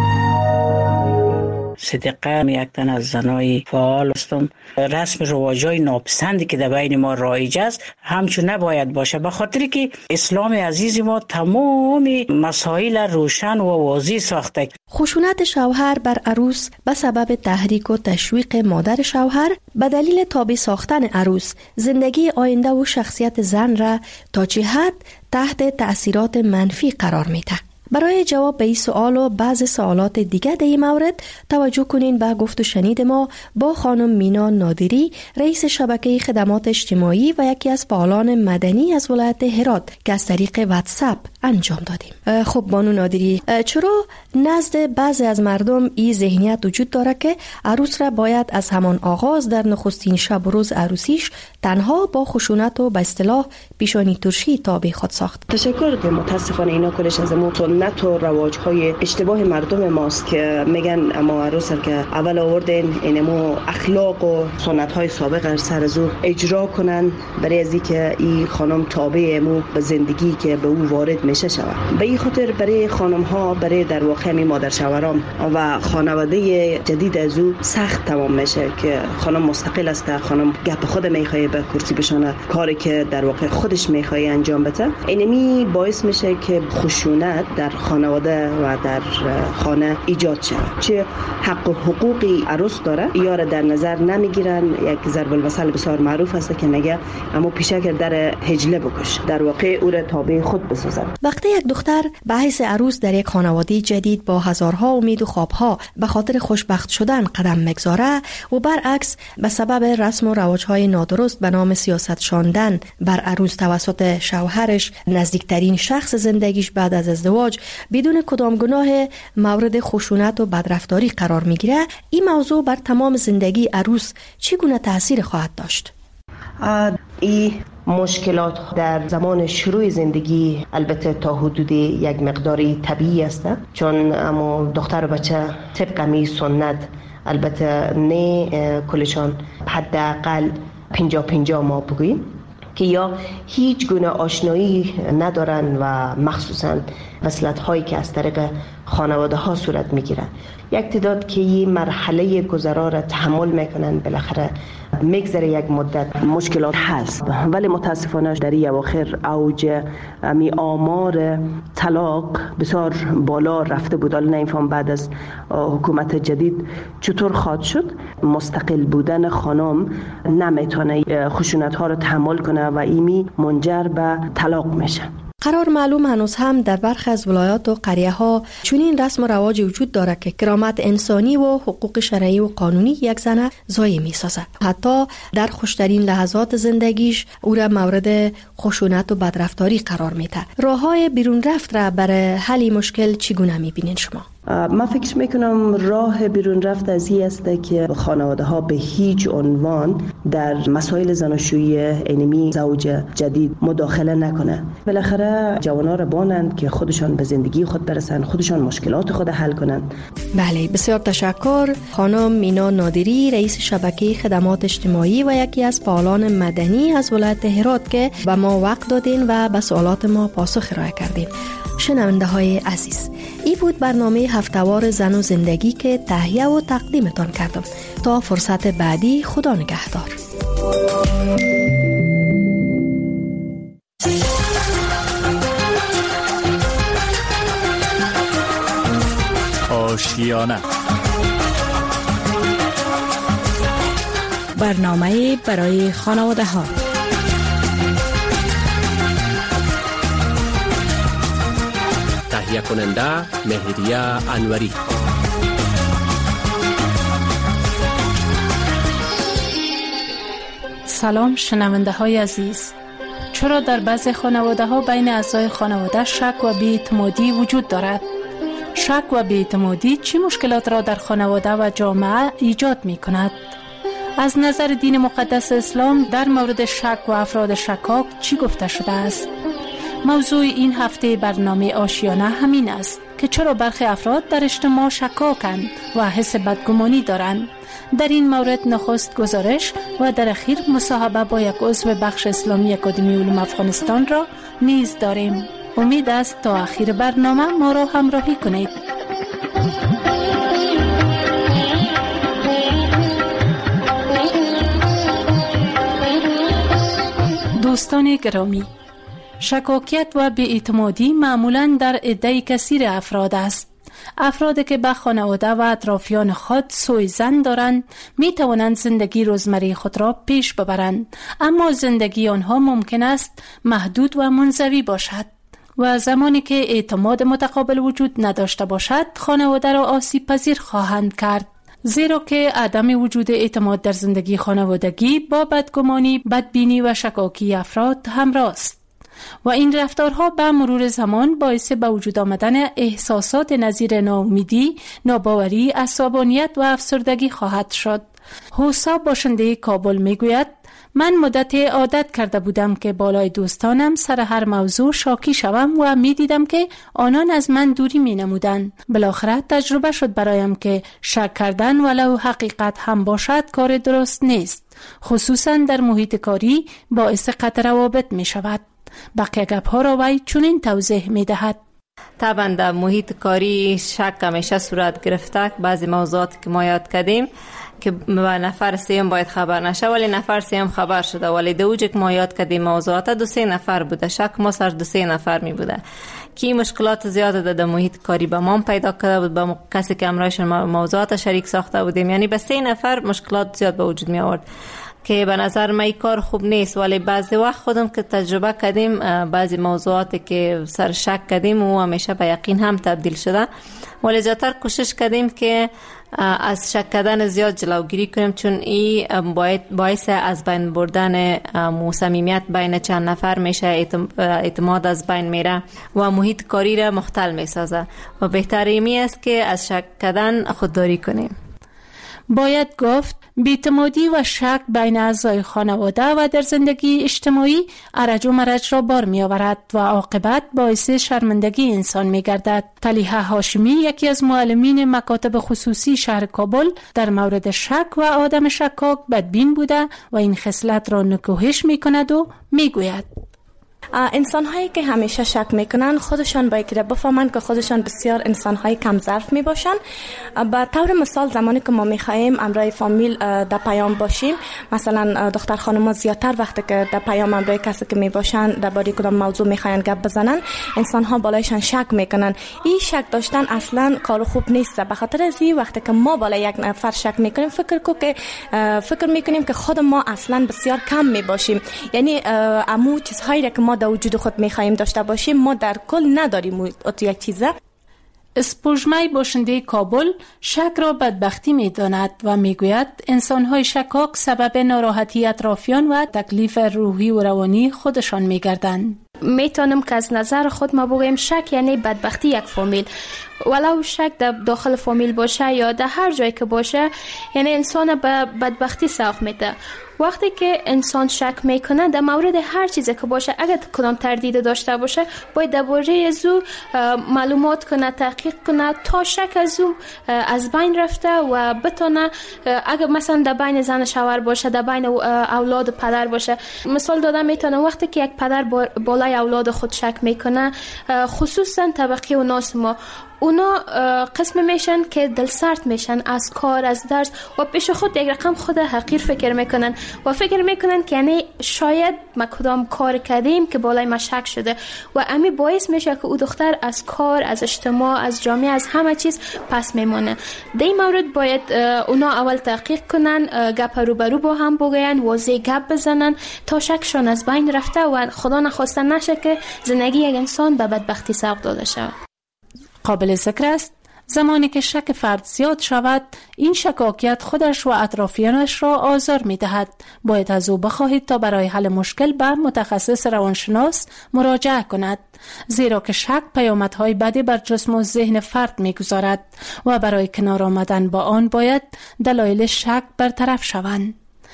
صدقه یک تن از زنای فعال هستم. رسم رواجای ناپسندی که در بین ما رایج است همچون نباید باشه، به خاطر که اسلام عزیز ما تمام مسائل روشن و واضح ساخته. خشونت شوهر بر عروس به سبب تحریک و تشویق مادر شوهر به دلیل تابع ساختن عروس زندگی آینده و شخصیت زن را تا چه حد تحت تأثیرات منفی قرار میده. برای جواب به این سوال و بعض سوالات دیگه در این مورد توجه کنین به گفت و شنید ما با خانم مینا نادری، رئیس شبکه خدمات اجتماعی و یکی از فعالان مدنی از ولایت هرات که از طریق واتساپ انجام دادیم. خب بانو نادری، چرا نزد بعضی از مردم این ذهنیت وجود داره که عروس را باید از همان آغاز در نخستین شب و روز عروسیش تنها با خشونت و به اصطلاح پیشانی ترشی تابع خود ساخت؟ تشکر. متاسفانه اینا کلش از سنت و رواج‌های اشتباه مردم ماست که میگن اما عروس که اول آوردن اینمو اخلاق و سنت‌های سابق سر از او اجرا کنن برای از اینکه این خانم تابع مو به زندگی که به او وارد میشه شود. به این خاطر برای خانم‌ها، برای در واقع می مادر شوهران و خانواده جدید از او سخت تمام میشه که خانم مستقل است، خانم گپ خود میخواد به کرسی بشانه، کاری که در واقع خودش میخواد انجام بده. اینمی باعث میشه که خشونت در خانواده و در خانه ایجاد شود. چه حق و حقوقی عروس داره یا را در نظر نمیگیرن. یک ضرب المثل بسیار معروف است که میگه اما پیشک در هجله بکش، در واقع او را تابع خود بسازد. وقتی یک دختر به حیث عروس در یک خانواده جدید با هزارها امید و خوابها به خاطر خوشبخت شدن قدم میگذاره و برعکس به سبب رسم و رواج‌های نادرست به نام سیاست شاندن بر عروس توسط شوهرش، نزدیکترین شخص زندگیش بعد از ازدواج، بدون کدام گناه مورد خشونت و بدرفتاری قرار میگیره، این موضوع بر تمام زندگی عروس چگونه تأثیر خواهد داشت؟ این مشکلات در زمان شروع زندگی البته تا حدود یک مقداری طبیعی است، چون اما دختر و بچه طبق می سنت البته نه کلشان حداقل 50 ماه بگوییم که یا هیچ گونه آشنایی ندارن و مخصوصا وصلت هایی که از طریق خانواده ها صورت میگیره. یک تعداد که این مرحله گذرا را تحمل میکنن، بالاخره میگذره یک مدت مشکلات هست، ولی متاسفانه در این اواخر اوج آمار طلاق بسیار بالا رفته بود. حالا نمیفهم بعد از حکومت جدید چطور خواهد شد. مستقل بودن خانم نمیتونه خشونت ها رو تحمل کنه و ایمی منجر به طلاق میشه. قرار معلوم هنوز هم در برخی از ولایات و قریه ها چنین رسم و رواج وجود دارد که کرامت انسانی و حقوق شرعی و قانونی یک زن ضایع می‌سازد. حتی در خوشترین لحظات زندگیش او را مورد خشونت و بدرفتاری قرار میده. راه‌های بیرون رفت را برای حل مشکل چگونه می‌بینید شما؟ من فکر میکنم راه بیرون رفت از این است که خانواده ها به هیچ عنوان در مسائل زناشویی اینمی زوج جدید مداخله نکنه. بالاخره جوانا را بانند که خودشان به زندگی خود برسن، خودشان مشکلات خود حل کنند. بله، بسیار تشکر. خانم مینا نادری، رئیس شبکه خدمات اجتماعی و یکی از فعالان مدنی از ولایت هرات که به ما وقت دادین و به سوالات ما پاسخ ارائه کردین. شنونده های عزیز، این بود برنامه هفتهوار زن و زندگی که تهیه و تقدیمتان کردم. تا فرصت بعدی، خدا نگهدار. آشیانه، برنامه برای خانواده ها. تهیه کننده مهریه انوری. سلام شنونده های عزیز. چرا در بعضی خانواده ها بین اعضای خانواده شک و بی‌اعتمادی وجود دارد؟ شک و بی‌اعتمادی چه مشکلات را در خانواده و جامعه ایجاد می کند؟ از نظر دین مقدس اسلام در مورد شک و افراد شکاک چی گفته شده است؟ موضوع این هفته برنامه آشیانه همین است که چرا برخی افراد در اجتماع شکاکند و حس بدگمانی دارند. در این مورد نخست گزارش و در اخیر مصاحبه با یک عضو بخش اسلامی اکادمی علوم افغانستان را نیز داریم. امید است تا آخر برنامه ما را همراهی کنید. دوستان گرامی، شکاکیت و بی‌اعتمادی معمولاً در عده کثیر افراد است. افرادی که به خانواده و اطرافیان خود سوء ظن دارند می توانند زندگی روزمره خود را پیش ببرند، اما زندگی آنها ممکن است محدود و منزوی باشد و زمانی که اعتماد متقابل وجود نداشته باشد خانواده را آسیب پذیر خواهند کرد، زیرا که عدم وجود اعتماد در زندگی خانوادگی با بدگمانی، بدبینی و شکاکی افراد همراه است و این رفتارها به مرور زمان باعث به وجود آمدن احساسات نظیر ناامیدی، ناباوری، عصبانیت و افسردگی خواهد شد. حسا باشنده کابل میگوید: من مدتی عادت کرده بودم که بالای دوستانم سر هر موضوع شاکی شوم و می دیدم که آنان از من دوری می نمودند. بالاخره تجربه شد برایم که شک کردن ولو حقیقت هم باشد کار درست نیست، خصوصا در محیط کاری باعث قطع روابط می شود. بقیه گپ‌ها را وی چنین توضیح می دهد: طبعا در محیط کاری شک همیشه صورت گرفته. بعضی موضوعات که ما یاد کردیم که به نفر سیم باید خبر نشه ولی نفر سیم خبر شده، ولی دوجه که ما یاد کردیم موضوعات 2-3 نفر بوده، شک ما سر 2-3 نفر می بوده که مشکلات زیاده در محیط کاری به ما پیدا کرده بود، با کسی که امرایشون موضوعات شریک ساخته بودیم، یعنی به 3 نفر مشکلات زیاد به وجود می آورد که به نظر من کار خوب نیست. ولی بعضی وقت خودم که تجربه کردیم بعضی موضوعاتی که سر شک کردیم و همیشه به یقین هم تبدیل شده، ولی زیادتر کوشش کردیم که از شک کردن زیاد جلوگیری کنیم، چون این باعث از بین بردن صمیمیت بین چند نفر میشه، اعتماد از بین میره و محیط کاری را مختل میسازه و بهتر ایمی است که از شک کردن خودداری کنیم. باید گفت بی‌اعتمادی و شک بین اعضای خانواده و در زندگی اجتماعی ارج و مرج را بار می آورد و عاقبت باعث شرمندگی انسان می گردد. طلیحه هاشمی، یکی از معلمین مکاتب خصوصی شهر کابل، در مورد شک و آدم شکاک بدبین بوده و این خصلت را نکوهش می کند و می گوید انسان هایی که همیشه شک میکنن خودشان باید بفهمن که خودشان بسیار انسان های کم ظرف می باشن. به طور مثال زمانی که ما میخواهیم امرای فامیل در پیام باشیم، مثلا دختر خانم زیادتر وقتی که در پیام امرای کسی که می باشن درباره کدام موضوع میخواین گپ بزنن، انسان ها بالایشان شک میکنن. این شک داشتن اصلا کار خوب نیست. به خاطر از این وقتی که ما بالای یک نفر شک میکنیم فکر میکنیم که خود ما اصلا بسیار کم می باشیم. یعنی امو چیزهایی که ما در وجود خود میخوایم داشته باشیم ما در کل نداریم یک چیزه. اسپوژمه باشنده کابل شک را بدبختی میداند و میگوید انسان‌های شکاک سبب ناراحتی اطرافیان و تکلیف روحی و روانی خودشان میگردند. میتونم که از نظر خود ما بگویم شک یعنی بدبختی یک فامیل، ولو شک در داخل فامیل باشه یا در هر جایی که باشه، یعنی انسان به بدبختی سوق میده. وقتی که انسان شک میکنه در مورد هر چیزی که باشه، اگر کدام تردید داشته باشه باید درباره از او معلومات کنه، تحقیق کنه تا شک از او از بین رفته و بتونه، اگر مثلا در بین زن شوهر باشه، در بین اولاد پدر باشه. مثال دادم میتونه وقتی که یک پدر بالای اولاد خود شک میکنه، خصوصا طبقه و ناس ما، اونا قسم میشن که دلسرد میشن از کار، از درس و پیش خود یک رقم خود حقیر فکر میکنن و فکر میکنن که یعنی شاید ما کدام کار کردیم که بالای ما شک شده و امی باعث میشه که او دختر از کار، از اجتماع، از جامعه، از همه چیز پس میمونه. در این مورد باید اونا اول تحقیق کنن، گپ روبرو با هم بگوین، واضح گپ بزنن تا شکشان از بین رفته و خدا نخواسته نشه که زندگی یک انسان به بدبختی سوق داده شود. قابل ذکر است زمانی که شک فرد زیاد شود، این شکاکیت خودش و اطرافیانش را آزار می دهد. باید از او بخواهید تا برای حل مشکل به متخصص روانشناس مراجعه کند، زیرا که شک پیامدهای بدی بر جسم و ذهن فرد می گذارد و برای کنار آمدن با آن باید دلایل شک برطرف شوند.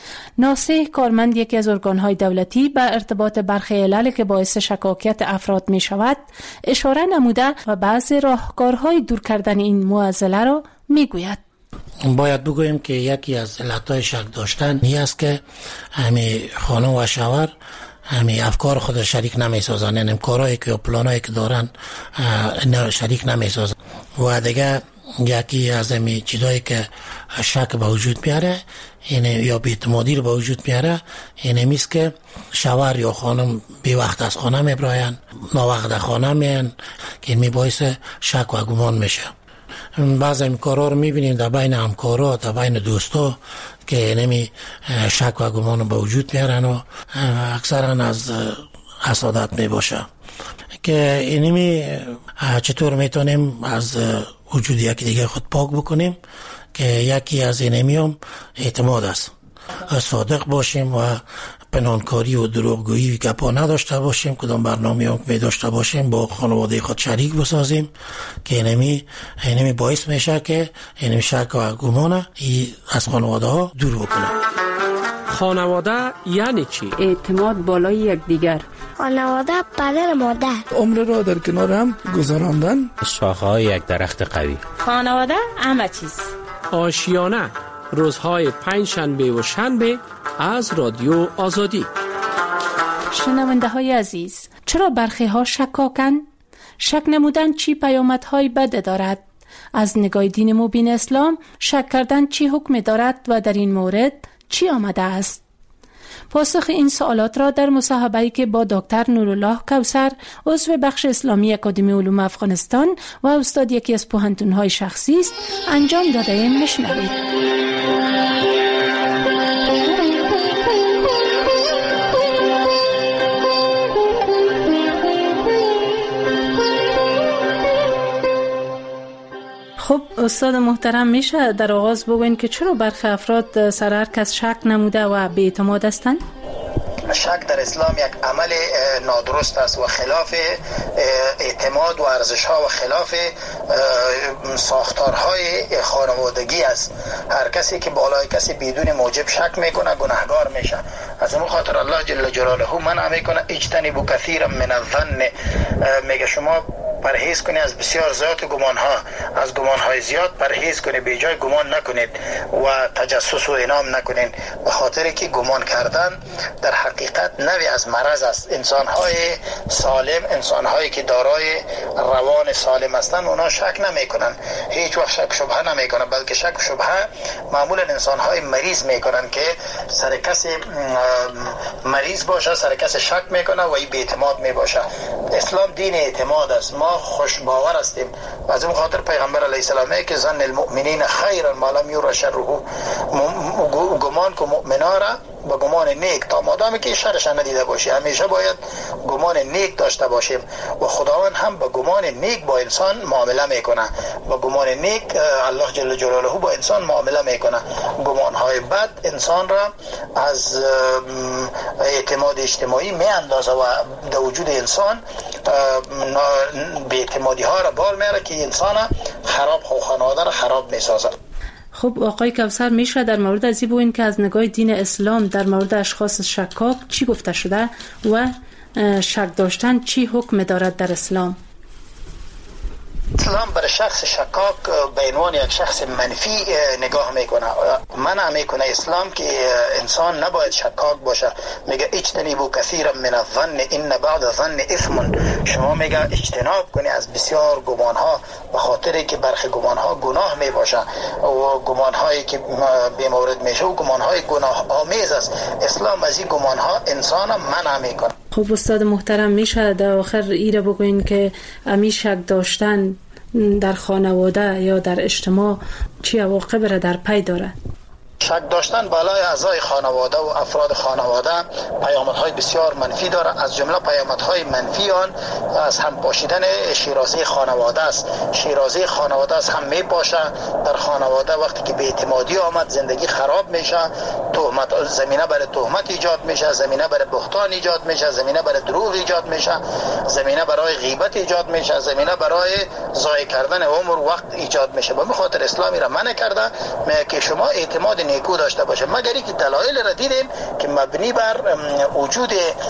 ناصح کارمند یکی از ارگان‌های دولتی به ارتباط برخی علل که باعث شکاکیت افراد می شود اشاره نموده و بعضی راهکارهای دور کردن این معضله را می گوید. باید بگوییم که یکی از علتهای شک داشتن این است که همی خانم و شوهر همی افکار خود شریک نمی سازن، یعنی کارهایی که پلانایی که دارن شریک نمی سازن و دیگه یکی از همی چیزایی که شک به وجود میاره یا بی‌اعتمادی رو به وجود میاره اینه میست که شوهر یا خانم بی وقت از خانه میبراین، ناوقت از خانه میان که این باعث شک و گمان میشه. بعضی این کارها رو میبینیم در بین همکارا، در بین دوستا که نمی شک و گمان به وجود میارن و اکثرا از حسادت میباشه که اینمی چطور میتونیم از وجود یکی دیگه خود پاک بکنیم که یکی از اینمی هم اعتماد است. صادق باشیم و پنهانکاری و دروغگویی گپا نداشته باشیم، کدام برنامه هم می داشته باشیم با خانواده خود شریک بسازیم که اینمی باعث میشه که اینمی شک و گمان از خانواده ها دور بکنه. خانواده یعنی چی؟ اعتماد بالای یکدیگر. خانواده پدر مادر. عمر را در کنار هم گذراندن. شاخه‌های یک درخت قوی. خانواده همه چیز. آشیانه روزهای پنجشنبه و شنبه از رادیو آزادی. شنونده های عزیز، چرا برخی ها شکاکن؟ شک نمودن چی پیامدهای بد دارد؟ از نگاه دین مبین اسلام شک کردن چی حکم دارد و در این مورد چی آمده است؟ پاسخ این سوالات را در مصاحبه‌ای که با دکتر نورالله کوثر، عضو بخش اسلامی اکادمی علوم افغانستان و استاد یکی از پوهنتون‌های شخصی است انجام داده ایم. میشنوید. خب استاد محترم، میشه در آغاز بگوین که چرا برخی افراد سر هر کس شک نموده و بی‌اعتماد هستند؟ شک در اسلام یک عمل نادرست است و خلاف اعتماد و ارزش ها و خلاف ساختارهای خانوادگی است. هر کسی که بالای کسی بدون موجب شک میکنه گناهگار میشه. از اون خاطر الله جل جلاله منع میکنه اجتنبوا کثیرا من الظن، میگه شما پرهیز کنید از بسیار زیاد گمان ها، از گمان های زیاد پرهیز کنید، به جای گمان نکنید و تجسس و اینام نکنید، به خاطر که گمان کردن در حقیقت نوعی از مرض است. انسان های سالم، انسان هایی که دارای روان سالم هستند اونا شک نمی کنن، هیچ وقت شک شبهه نمی کنن، بلکه شک شبهه معمولا انسان های مریض می کنن که سر کسی مریض باشه سر کسی شک می کنه و این بی‌اعتماد می باشه. اسلام دین اعتماد است. ما خوش باور هستیم. از این خاطر پیغمبر علیه السلام که ظن المؤمنین خیرا ما لم یرى شره، گمان کو مؤمنا را با گمان نیک تا مادامی که شرش ندیده باشی همیشه باید گمان نیک داشته باشیم و خداوند هم با گمان نیک با انسان معامله میکنه. با گمان نیک الله جل جلاله با انسان معامله میکنه. گمانهای بد انسان را از اعتماد اجتماعی میاندازه و در وجود انسان بی‌اعتمادی ها را بار میاره که انسان خراب خانواده را خراب میسازه. خب آقای کوثر، میشه در مورد از این بگوین که از نگاه دین اسلام در مورد اشخاص شکاک چی گفته شده و شک داشتن چی حکم دارد در اسلام؟ اسلام برای شخص شکاک به عنوان یک شخص منفی نگاه میکنه. منع میکنه اسلام که انسان نباید شکاک باشه. میگه اجتنبوا کثیرا من الظن ان بعض الظن اثم. شما میگه اجتناب کنی از بسیار گمان ها، به خاطر که برخی گمان ها گناه می باشه و گمان هایی که به مورد میشه و گمان های گناه آمیز است. اسلام از این گمان ها انسان منع میکنه. خب استاد محترم، میشه در آخر ایره بگوین که امی شک داشتن در خانواده یا در اجتماع چی عواقب را در پی داره؟ شک داشتن بالای اعضای خانواده و افراد خانواده پیامدهای بسیار منفی داره. از جمله پیامدهای منفی آن از هم پاشیدن شیرازه خانواده است. شیرازه خانواده است هم می پاشه در خانواده. وقتی که بی‌اعتمادی آمد زندگی خراب میشه، تهمت، زمینه برای تهمت ایجاد میشه، زمینه برای بهتان ایجاد میشه، زمینه برای دروغ ایجاد میشه، زمینه برای غیبت ایجاد میشه، زمینه برای ضایع کردن عمر و وقت ایجاد میشه. به خاطر اسلامی را منع کرده که شما اعتماد نیکو داشته باشه، مگر اینکه دلایل را دیدیم که مبنی بر وجود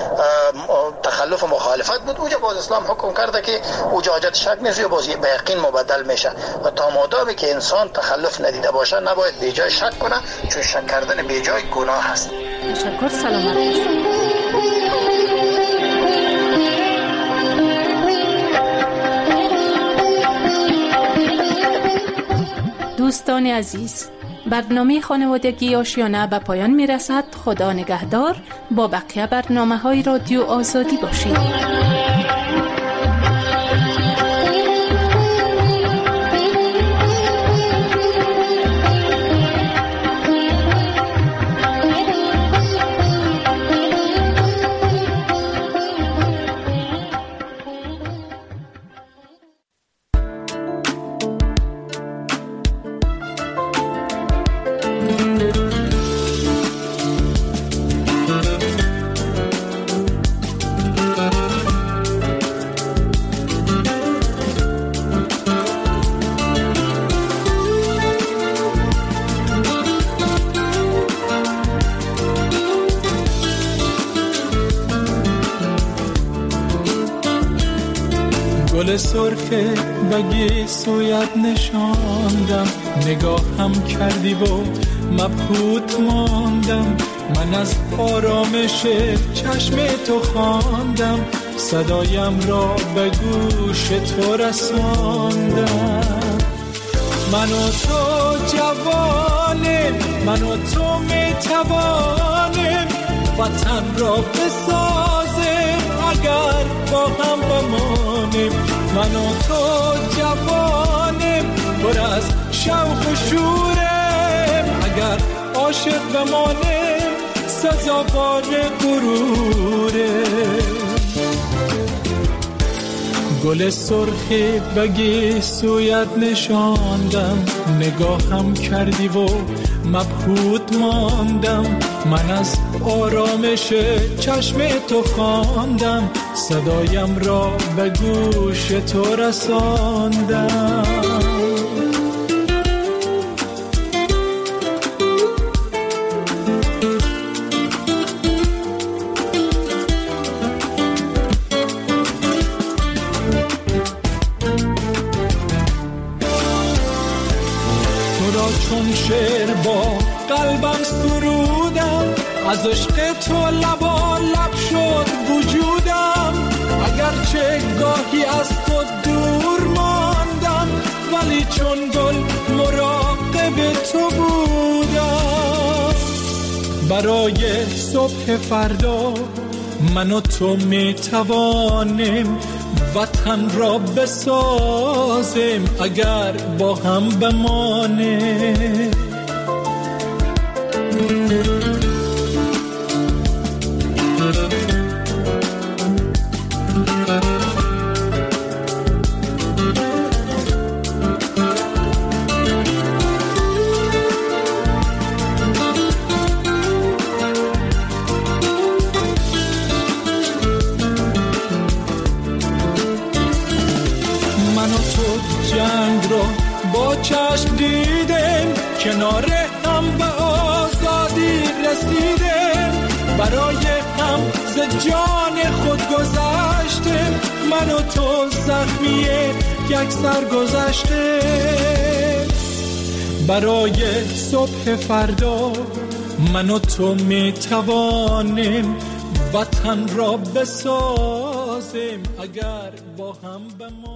تخلف و مخالفت بود. اوجا باز اسلام حکم کرده که اوجا حاجت شک نیست و باز به یقین مبدل میشه و تا مادامی که انسان تخلف ندیده باشه نباید به جای شک کنه، چون شک کردن به جای گناه هست. تشکر. سلامت باشید. دوستان عزیز، برنامه خانوادگی آشیانه به پایان می رسد. خدا نگهدار. با بقیه برنامه های رادیو آزادی باشید. گل سرخه بگی سویت نشاندم، نگاهم کردی و مبهوت ماندم. من از آرامش چشم تو خواندم، صدایم را به گوش تو رساندم. من و تو جوانیم، من و تو میتوانیم وطن را بسازیم اگر با هم بمانیم. من و تو جوانیم پر از شوق و شوریم، اگر عاشق بمانیم سزاوار غروریم. گل سرخی بگی سویت نشاندم، نگاهم کردی و مبهوت ماندم، من از آرامش چشم تو خواندم، صدایم را به گوش تو رساندم. چون شعر با قلبم سرودم، از عشق تو لبالب شد وجودم. اگرچه گاهی از تو دور ماندم، ولی چون گل مراقب تو بودم. برای صبح فردا من و تو می توانیم وطن را بسازیم اگر با هم بمانیم. جنگ رو با چشم دیدیم، کنار هم به آزادی رسیدیم. برای هم ز جان خود گذشتیم، من و تو زخمی یک سر گذشتیم. برای صبح فردا من و تو می توانیم وطن را بسازیم اگر با هم